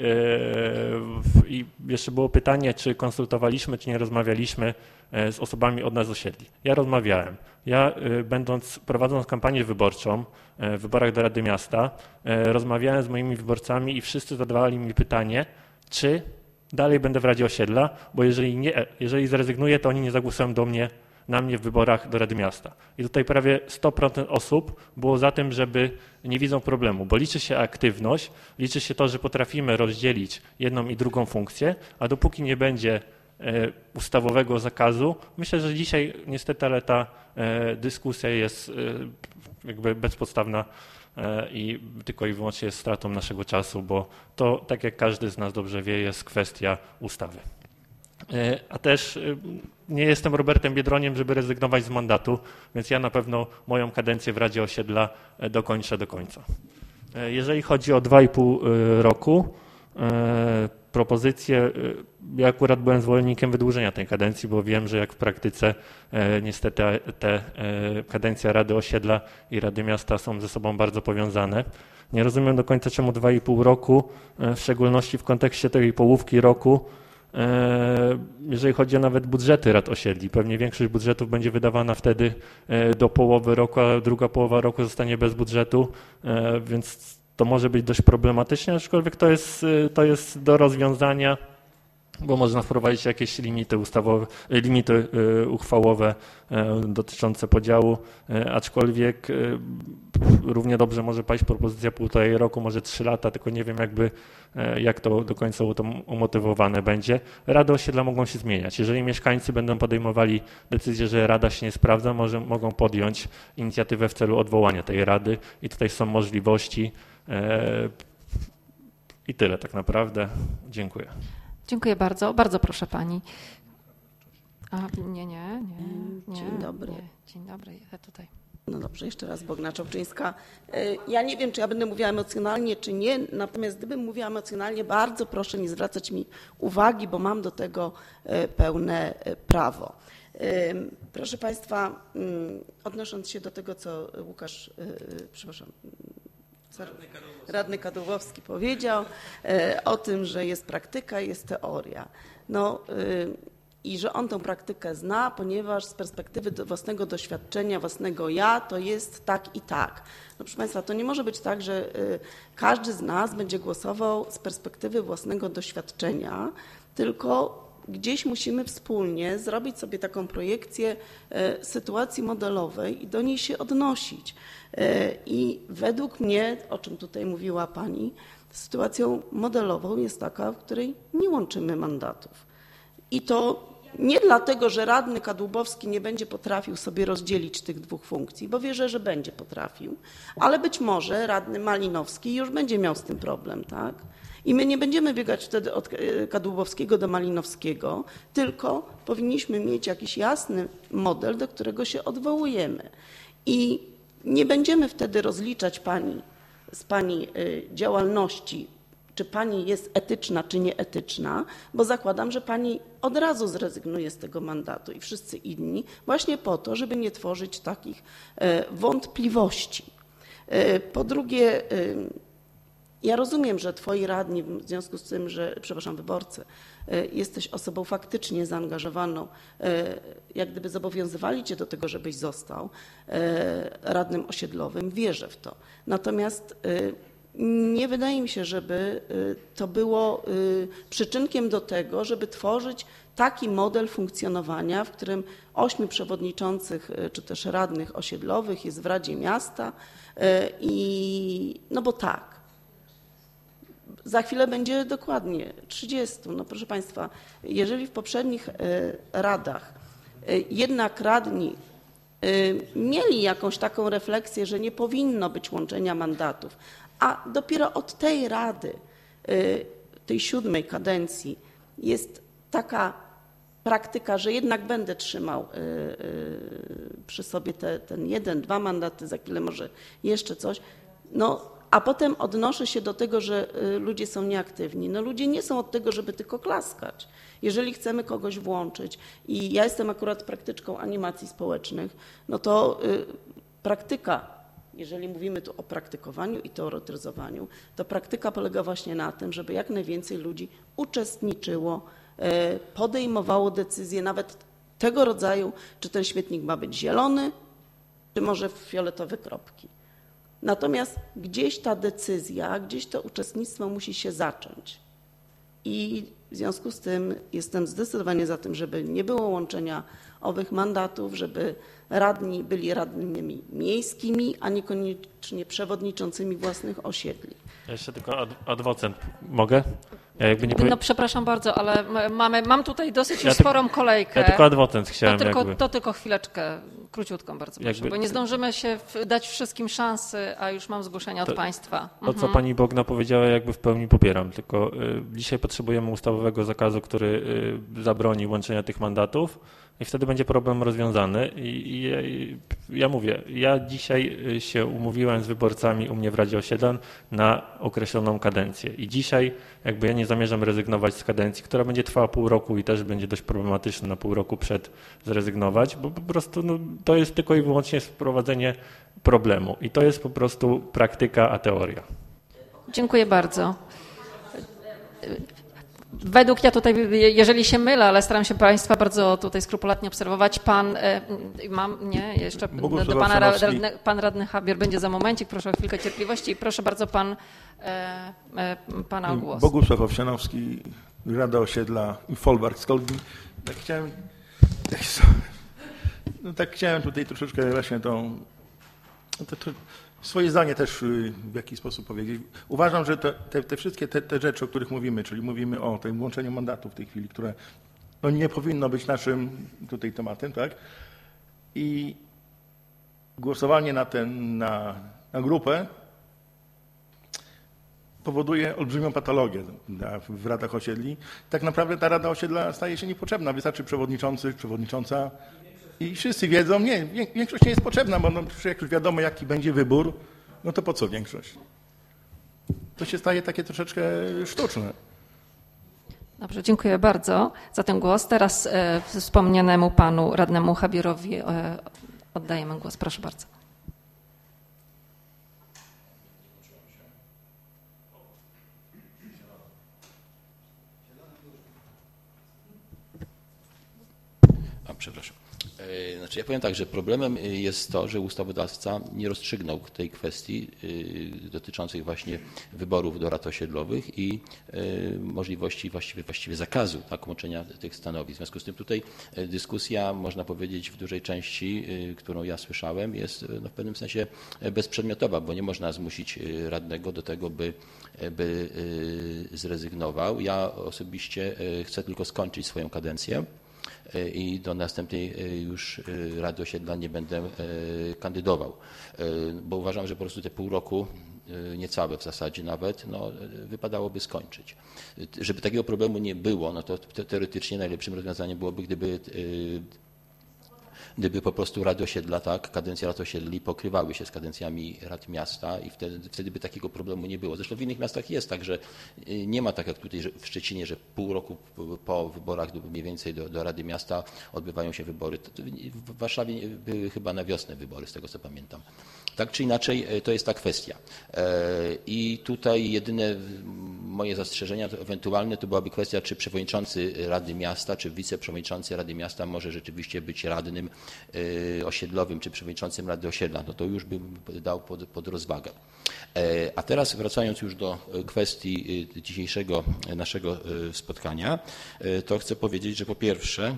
i jeszcze było pytanie, czy konsultowaliśmy, czy nie rozmawialiśmy z osobami od nas osiedli. Ja rozmawiałem. Ja prowadząc kampanię wyborczą w wyborach do Rady Miasta, rozmawiałem z moimi wyborcami i wszyscy zadawali mi pytanie, czy dalej będę w Radzie Osiedla, bo jeżeli zrezygnuję, to oni nie zagłosują na mnie w wyborach do Rady Miasta. I tutaj prawie 100% osób było za tym, żeby nie widzą problemu, bo liczy się aktywność, liczy się to, że potrafimy rozdzielić jedną i drugą funkcję, a dopóki nie będzie ustawowego zakazu, myślę, że dzisiaj niestety, ale ta dyskusja jest jakby bezpodstawna i tylko i wyłącznie jest stratą naszego czasu, bo to, tak jak każdy z nas dobrze wie, jest kwestia ustawy. A też nie jestem Robertem Biedroniem, żeby rezygnować z mandatu, więc ja na pewno moją kadencję w Radzie Osiedla dokończę do końca. Jeżeli chodzi o 2,5 roku, propozycje, ja akurat byłem zwolennikiem wydłużenia tej kadencji, bo wiem, że jak w praktyce niestety te kadencja Rady Osiedla i Rady Miasta są ze sobą bardzo powiązane. Nie rozumiem do końca, czemu 2,5 roku, w szczególności w kontekście tej połówki roku, jeżeli chodzi o nawet budżety rad osiedli. Pewnie większość budżetów będzie wydawana wtedy do połowy roku, a druga połowa roku zostanie bez budżetu, więc to może być dość problematyczne, aczkolwiek to jest do rozwiązania, bo można wprowadzić jakieś limity uchwałowe dotyczące podziału, aczkolwiek równie dobrze może paść propozycja 1,5 roku, może 3 lata, tylko nie wiem jak to do końca umotywowane będzie. Rady osiedla mogą się zmieniać. Jeżeli mieszkańcy będą podejmowali decyzję, że rada się nie sprawdza, mogą podjąć inicjatywę w celu odwołania tej rady i tutaj są możliwości. I tyle tak naprawdę. Dziękuję. Dziękuję bardzo. Bardzo proszę pani. Nie. Dzień dobry. Dzień dobry, ja tutaj. No dobrze, jeszcze raz Bogna Czałczyńska. Ja nie wiem, czy ja będę mówiła emocjonalnie, czy nie, natomiast gdybym mówiła emocjonalnie, bardzo proszę nie zwracać mi uwagi, bo mam do tego pełne prawo. Proszę Państwa, odnosząc się do tego, co Łukasz, radny Kadłubowski powiedział o tym, że jest praktyka, jest teoria. I że on tę praktykę zna, ponieważ z perspektywy własnego doświadczenia, własnego ja, to jest tak i tak. No proszę Państwa, to nie może być tak, że każdy z nas będzie głosował z perspektywy własnego doświadczenia, tylko gdzieś musimy wspólnie zrobić sobie taką projekcję sytuacji modelowej i do niej się odnosić. I według mnie, o czym tutaj mówiła Pani, sytuacją modelową jest taka, w której nie łączymy mandatów. I to nie dlatego, że radny Kadłubowski nie będzie potrafił sobie rozdzielić tych dwóch funkcji, bo wierzę, że będzie potrafił, ale być może radny Malinowski już będzie miał z tym problem, tak? I my nie będziemy biegać wtedy od Kadłubowskiego do Malinowskiego, tylko powinniśmy mieć jakiś jasny model, do którego się odwołujemy. I nie będziemy wtedy rozliczać z Pani działalności, czy Pani jest etyczna, czy nieetyczna, bo zakładam, że Pani od razu zrezygnuje z tego mandatu i wszyscy inni właśnie po to, żeby nie tworzyć takich wątpliwości. Po drugie, ja rozumiem, że Twoi radni w związku z tym, że, wyborcy, jesteś osobą faktycznie zaangażowaną, jak gdyby zobowiązywali Cię do tego, żebyś został radnym osiedlowym, wierzę w to. Natomiast Nie wydaje mi się, żeby to było przyczynkiem do tego, żeby tworzyć taki model funkcjonowania, w którym 8 przewodniczących czy też radnych osiedlowych jest w Radzie Miasta no bo tak. Za chwilę będzie dokładnie 30. No proszę Państwa, jeżeli w poprzednich radach jednak radni mieli jakąś taką refleksję, że nie powinno być łączenia mandatów, a dopiero od tej rady, tej 7. kadencji jest taka praktyka, że jednak będę trzymał przy sobie ten 1, 2 mandaty, za chwilę może jeszcze coś, no a potem odnoszę się do tego, że ludzie są nieaktywni. No ludzie nie są od tego, żeby tylko klaskać. Jeżeli chcemy kogoś włączyć i ja jestem akurat praktyczką animacji społecznych, no to praktyka, jeżeli mówimy tu o praktykowaniu i teoretyzowaniu, to praktyka polega właśnie na tym, żeby jak najwięcej ludzi uczestniczyło, podejmowało decyzje nawet tego rodzaju, czy ten śmietnik ma być zielony, czy może fioletowe kropki. Natomiast gdzieś ta decyzja, gdzieś to uczestnictwo musi się zacząć. I w związku z tym jestem zdecydowanie za tym, żeby nie było łączenia owych mandatów, żeby radni byli radnymi miejskimi, a niekoniecznie przewodniczącymi własnych osiedli. Ja jeszcze tylko adwocent. Mogę? Ja jakby nie No przepraszam bardzo, ale mam tutaj dosyć już sporą kolejkę. Ja tylko adwocent chciałem. To tylko chwileczkę, króciutką bardzo proszę, bo nie zdążymy się dać wszystkim szansy, a już mam zgłoszenia od Państwa. To, co pani Bogna powiedziała, jakby w pełni popieram, tylko dzisiaj potrzebujemy ustawowego zakazu, który zabroni łączenia tych mandatów i wtedy będzie problem rozwiązany. Ja mówię, ja dzisiaj się umówiłem z wyborcami u mnie w Radzie Osiedla na określoną kadencję i dzisiaj jakby ja nie zamierzam rezygnować z kadencji, która będzie trwała pół roku i też będzie dość problematyczna na pół roku przed zrezygnować, bo po prostu to jest tylko i wyłącznie wprowadzenie problemu i to jest po prostu praktyka, a teoria. Dziękuję bardzo. Według, ja tutaj, jeżeli się mylę, ale staram się Państwa bardzo tutaj skrupulatnie obserwować, jeszcze do pan radny Habier będzie za momencik, proszę o chwilkę cierpliwości i proszę bardzo pana o głos. Bogusław Owsianowski, Rada Osiedla i Folwark z Kolbin. Chciałem tutaj troszeczkę właśnie swoje zdanie też w jakiś sposób powiedzieć. Uważam, że te wszystkie te rzeczy, o których mówimy, czyli mówimy o tym łączeniu mandatów w tej chwili, które nie powinno być naszym tutaj tematem, tak? I głosowanie na grupę powoduje olbrzymią patologię w radach osiedli. Tak naprawdę ta Rada Osiedla staje się niepotrzebna. Wystarczy przewodniczący, przewodnicząca. I wszyscy wiedzą, większość nie jest potrzebna, bo jak już wiadomo, jaki będzie wybór, no to po co większość? To się staje takie troszeczkę sztuczne. Dobrze, dziękuję bardzo za ten głos. Teraz wspomnianemu panu radnemu Habierowi oddajemy głos. Proszę bardzo. Przepraszam. Znaczy ja powiem tak, że problemem jest to, że ustawodawca nie rozstrzygnął tej kwestii dotyczącej właśnie wyborów do rad osiedlowych i możliwości właściwie zakazu łączenia tych stanowisk. W związku z tym tutaj dyskusja, można powiedzieć, w dużej części, którą ja słyszałem, jest w pewnym sensie bezprzedmiotowa, bo nie można zmusić radnego do tego, by zrezygnował. Ja osobiście chcę tylko skończyć swoją kadencję i do następnej już Rady Osiedla nie będę kandydował, bo uważam, że po prostu te pół roku, niecałe w zasadzie nawet, wypadałoby skończyć. Żeby takiego problemu nie było, no to teoretycznie najlepszym rozwiązaniem byłoby, gdyby po prostu Rady Osiedla, kadencje rad osiedli pokrywały się z kadencjami rad miasta i wtedy by takiego problemu nie było. Zresztą w innych miastach jest tak, że nie ma tak jak tutaj w Szczecinie, że pół roku po wyborach mniej więcej do Rady Miasta odbywają się wybory. W Warszawie były chyba na wiosnę wybory, z tego co pamiętam. Tak czy inaczej to jest ta kwestia. I tutaj jedyne moje zastrzeżenia ewentualne to byłaby kwestia, czy przewodniczący Rady Miasta, czy wiceprzewodniczący Rady Miasta może rzeczywiście być radnym osiedlowym czy przewodniczącym Rady Osiedla, no to już bym dał pod rozwagę. A teraz wracając już do kwestii dzisiejszego naszego spotkania, to chcę powiedzieć, że po pierwsze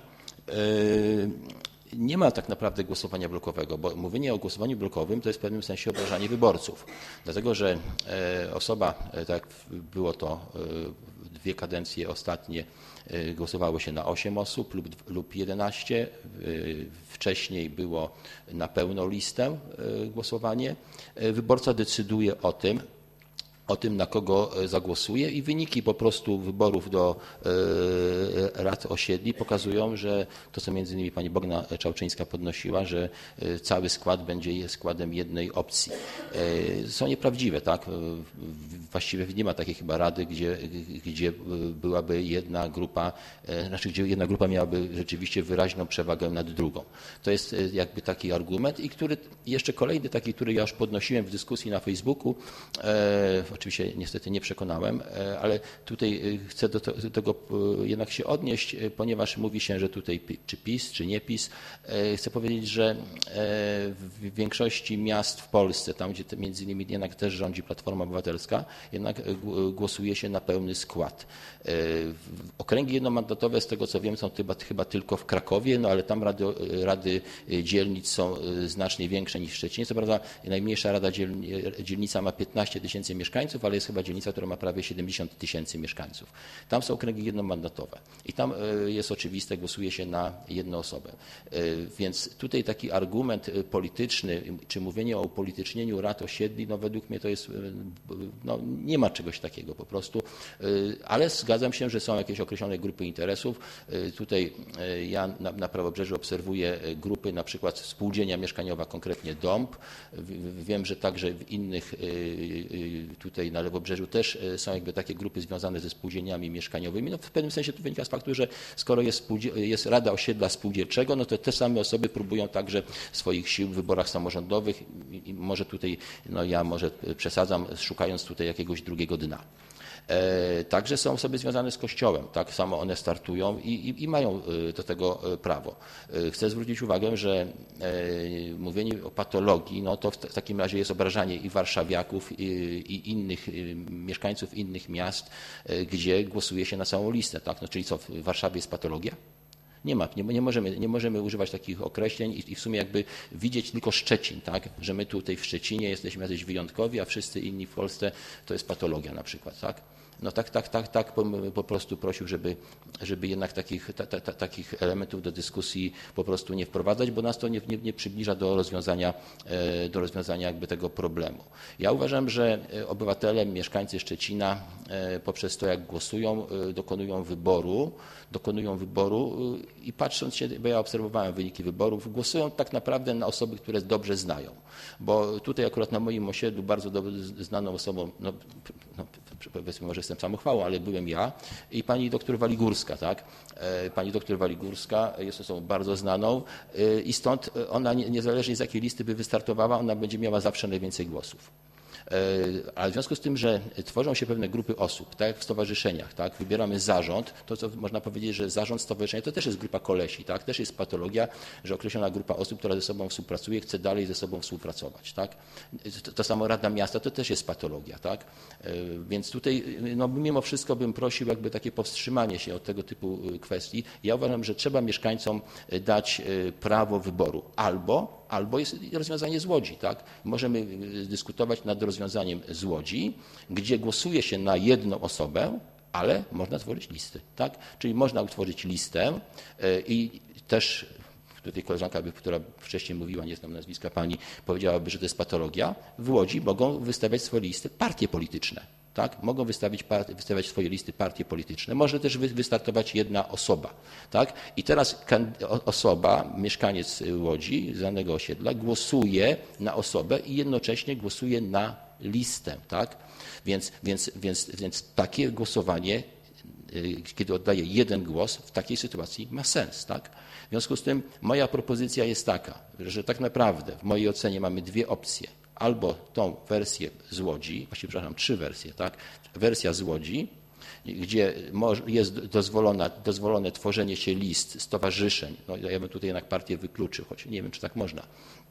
nie ma tak naprawdę głosowania blokowego, bo mówienie o głosowaniu blokowym to jest w pewnym sensie obrażanie wyborców. Dlatego, że osoba, tak jak było to 2 kadencje ostatnie, głosowało się na 8 osób lub 11. Wcześniej było na pełną listę głosowanie. Wyborca decyduje o tym, na kogo zagłosuje i wyniki po prostu wyborów do rad osiedli pokazują, że to, co między innymi pani Bogna Czałczyńska podnosiła, że cały skład będzie składem jednej opcji. Są nieprawdziwe, tak? Właściwie nie ma takiej chyba rady, gdzie byłaby jedna grupa, gdzie jedna grupa miałaby rzeczywiście wyraźną przewagę nad drugą. To jest jakby taki argument i jeszcze kolejny taki, który ja już podnosiłem w dyskusji na Facebooku, oczywiście niestety nie przekonałem, ale tutaj chcę do tego jednak się odnieść, ponieważ mówi się, że tutaj czy PiS, czy nie PiS. Chcę powiedzieć, że w większości miast w Polsce, tam gdzie między innymi jednak też rządzi Platforma Obywatelska, jednak głosuje się na pełny skład. Okręgi jednomandatowe, z tego co wiem, są chyba tylko w Krakowie, no ale tam rady dzielnic są znacznie większe niż w Szczecinie. Co prawda najmniejsza rada dzielnica ma 15 000 mieszkańców, ale jest chyba dzielnica, która ma prawie 70 000 mieszkańców. Tam są okręgi jednomandatowe i tam jest oczywiste, głosuje się na jedną osobę. Więc tutaj taki argument polityczny, czy mówienie o upolitycznieniu rad osiedli, no według mnie to jest, no nie ma czegoś takiego po prostu, ale zgadzam się, że są jakieś określone grupy interesów. Tutaj ja na Prawobrzeżu obserwuję grupy, na przykład spółdzielnia mieszkaniowa, konkretnie Dąb. Wiem, że także w innych tutaj na Lewobrzeżu też są jakby takie grupy związane ze spółdzielniami mieszkaniowymi. No w pewnym sensie to wynika z faktu, że skoro jest Rada Osiedla Spółdzielczego, no to te same osoby próbują także swoich sił w wyborach samorządowych i może tutaj, no ja może przesadzam, szukając tutaj jakiegoś drugiego dna. Także są osoby związane z Kościołem, tak samo one startują i mają do tego prawo. Chcę zwrócić uwagę, że mówienie o patologii, no to w takim razie jest obrażanie i warszawiaków, i innych mieszkańców innych miast, gdzie głosuje się na całą listę, tak? No, czyli co, w Warszawie jest patologia? Nie możemy używać takich określeń i w sumie jakby widzieć tylko Szczecin, tak? Że my tutaj w Szczecinie jesteśmy jacyś wyjątkowi, a wszyscy inni w Polsce to jest patologia na przykład, tak? No tak po prostu prosił, żeby jednak takich elementów do dyskusji po prostu nie wprowadzać, bo nas to nie przybliża do rozwiązania jakby tego problemu. Ja uważam, że obywatele, mieszkańcy Szczecina poprzez to, jak głosują, dokonują wyboru i patrząc się, bo ja obserwowałem wyniki wyborów, głosują tak naprawdę na osoby, które dobrze znają. Bo tutaj akurat na moim osiedlu bardzo dobrze znaną osobą, no powiedzmy, może jestem samochwałą, ale byłem ja i pani doktor Waligórska, tak? Pani doktor Waligórska jest osobą bardzo znaną i stąd ona niezależnie z jakiej listy by wystartowała, ona będzie miała zawsze najwięcej głosów. Ale w związku z tym, że tworzą się pewne grupy osób, tak jak w stowarzyszeniach, tak, wybieramy zarząd, to co można powiedzieć, że zarząd stowarzyszenia to też jest grupa kolesi, tak, też jest patologia, że określona grupa osób, która ze sobą współpracuje, chce dalej ze sobą współpracować, tak. To samo Rada Miasta to też jest patologia, tak. Więc tutaj no, mimo wszystko bym prosił jakby takie powstrzymanie się od tego typu kwestii. Ja uważam, że trzeba mieszkańcom dać prawo wyboru albo jest rozwiązanie z Łodzi, tak? Możemy dyskutować nad rozwiązaniem z Łodzi, gdzie głosuje się na jedną osobę, ale można tworzyć listy, tak? Czyli można utworzyć listę i też tutaj koleżanka, która wcześniej mówiła, nie znam nazwiska pani, powiedziałaby, że to jest patologia. W Łodzi mogą wystawiać swoje listy partie polityczne. Tak? Mogą wystawiać swoje listy partie polityczne. Może też wystartować jedna osoba. Tak? I teraz osoba, mieszkaniec Łodzi, z danego osiedla, głosuje na osobę i jednocześnie głosuje na listę. Tak? Więc takie głosowanie, kiedy oddaje jeden głos, w takiej sytuacji ma sens. Tak? W związku z tym moja propozycja jest taka, że tak naprawdę w mojej ocenie mamy dwie opcje. Albo tą wersję z Łodzi, właściwie przepraszam, 3 wersje, tak? Wersja z Łodzi, gdzie jest dozwolone tworzenie się list, stowarzyszeń, no ja bym tutaj jednak partię wykluczył, choć nie wiem, czy tak można,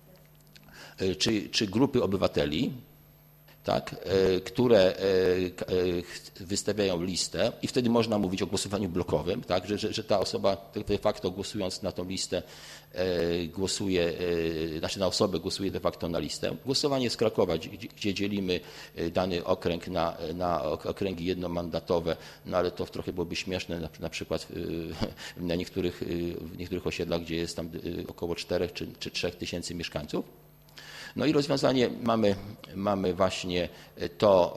czy grupy obywateli, tak, które wystawiają listę i wtedy można mówić o głosowaniu blokowym, tak, że ta osoba de facto głosując na tą listę głosuje, znaczy na osobę głosuje de facto na listę. Głosowanie z Krakowa, gdzie dzielimy dany okręg na okręgi jednomandatowe, no ale to trochę byłoby śmieszne, na przykład w niektórych osiedlach, gdzie jest tam około 4 czy 3 tysięcy mieszkańców. No i rozwiązanie mamy właśnie to,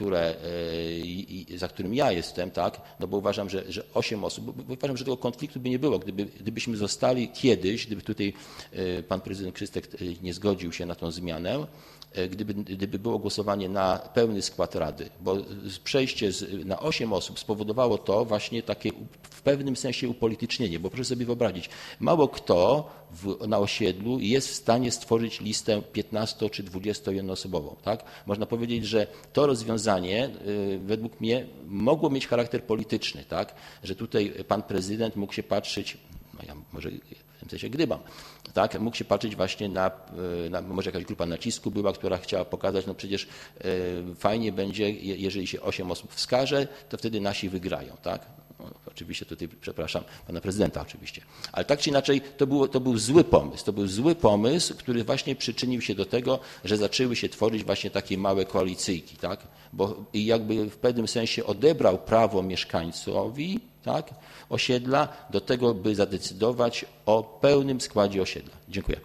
za którym ja jestem, tak, no bo uważam, że 8 osób, bo uważam, że tego konfliktu by nie było, gdybyśmy zostali kiedyś, gdyby tutaj pan prezydent Krzystek nie zgodził się na tą zmianę, gdyby było głosowanie na pełny skład Rady, bo przejście na 8 osób spowodowało to właśnie takie w pewnym sensie upolitycznienie, bo proszę sobie wyobrazić, mało kto na osiedlu jest w stanie stworzyć listę 15 czy 21-osobową. Tak? Można powiedzieć, że to rozwiązanie według mnie mogło mieć charakter polityczny, tak? Że tutaj pan prezydent mógł się patrzeć, no ja może w tym sensie gdybam, tak, mógł się patrzeć właśnie na może jakaś grupa nacisku była, która chciała pokazać, no przecież fajnie będzie, jeżeli się 8 osób wskaże, to wtedy nasi wygrają, tak? No, oczywiście tutaj przepraszam pana prezydenta oczywiście, ale tak czy inaczej to był zły pomysł. To był zły pomysł, który właśnie przyczynił się do tego, że zaczęły się tworzyć właśnie takie małe koalicyjki, tak? Bo i jakby w pewnym sensie odebrał prawo mieszkańcowi, tak, osiedla do tego, by zadecydować o pełnym składzie osiedla. Dziękuję.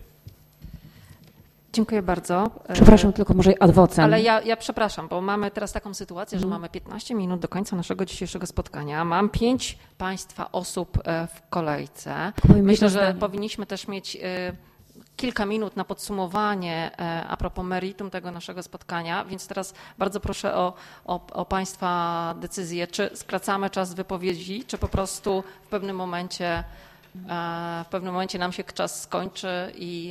Dziękuję bardzo. Przepraszam, tylko może adwocem. Ale ja przepraszam, bo mamy teraz taką sytuację, że mamy 15 minut do końca naszego dzisiejszego spotkania. Mam 5 państwa osób w kolejce. Myślę, że powinniśmy też mieć kilka minut na podsumowanie a propos meritum tego naszego spotkania, więc teraz bardzo proszę o państwa decyzję, czy skracamy czas wypowiedzi, czy po prostu w pewnym momencie nam się czas skończy i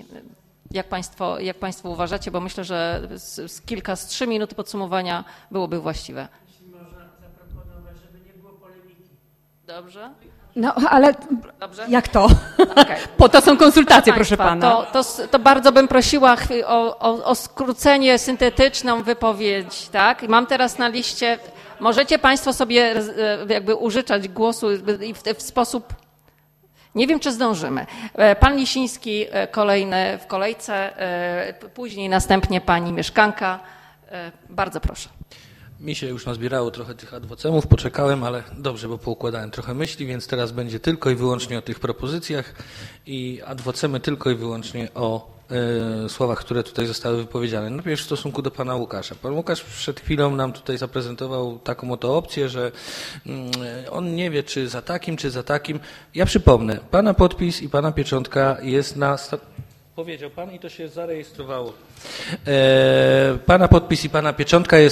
jak państwo uważacie, bo myślę, że z 3 minuty podsumowania byłoby właściwe. Jeśli można zaproponować, żeby nie było polemiki. Dobrze? No, ale dobrze? Jak to? Okay. Po to są konsultacje, proszę pana. To bardzo bym prosiła o skrócenie, syntetyczną wypowiedź, tak? Mam teraz na liście, możecie państwo sobie jakby użyczać głosu w sposób, nie wiem, czy zdążymy. Pan Lisiński kolejny w kolejce, później następnie pani mieszkanka. Bardzo proszę. Mi się już nazbierało trochę tych adwocemów, poczekałem, ale dobrze, bo poukładałem trochę myśli, więc teraz będzie tylko i wyłącznie o tych propozycjach i adwocemy tylko i wyłącznie o słowach, które tutaj zostały wypowiedziane. Najpierw w stosunku do pana Łukasza. Pan Łukasz przed chwilą nam tutaj zaprezentował taką oto opcję, że on nie wie, czy za takim, czy za takim. Ja przypomnę, pana podpis i pana pieczątka jest na... Powiedział pan i to się zarejestrowało. Pana podpis i pana pieczątka jest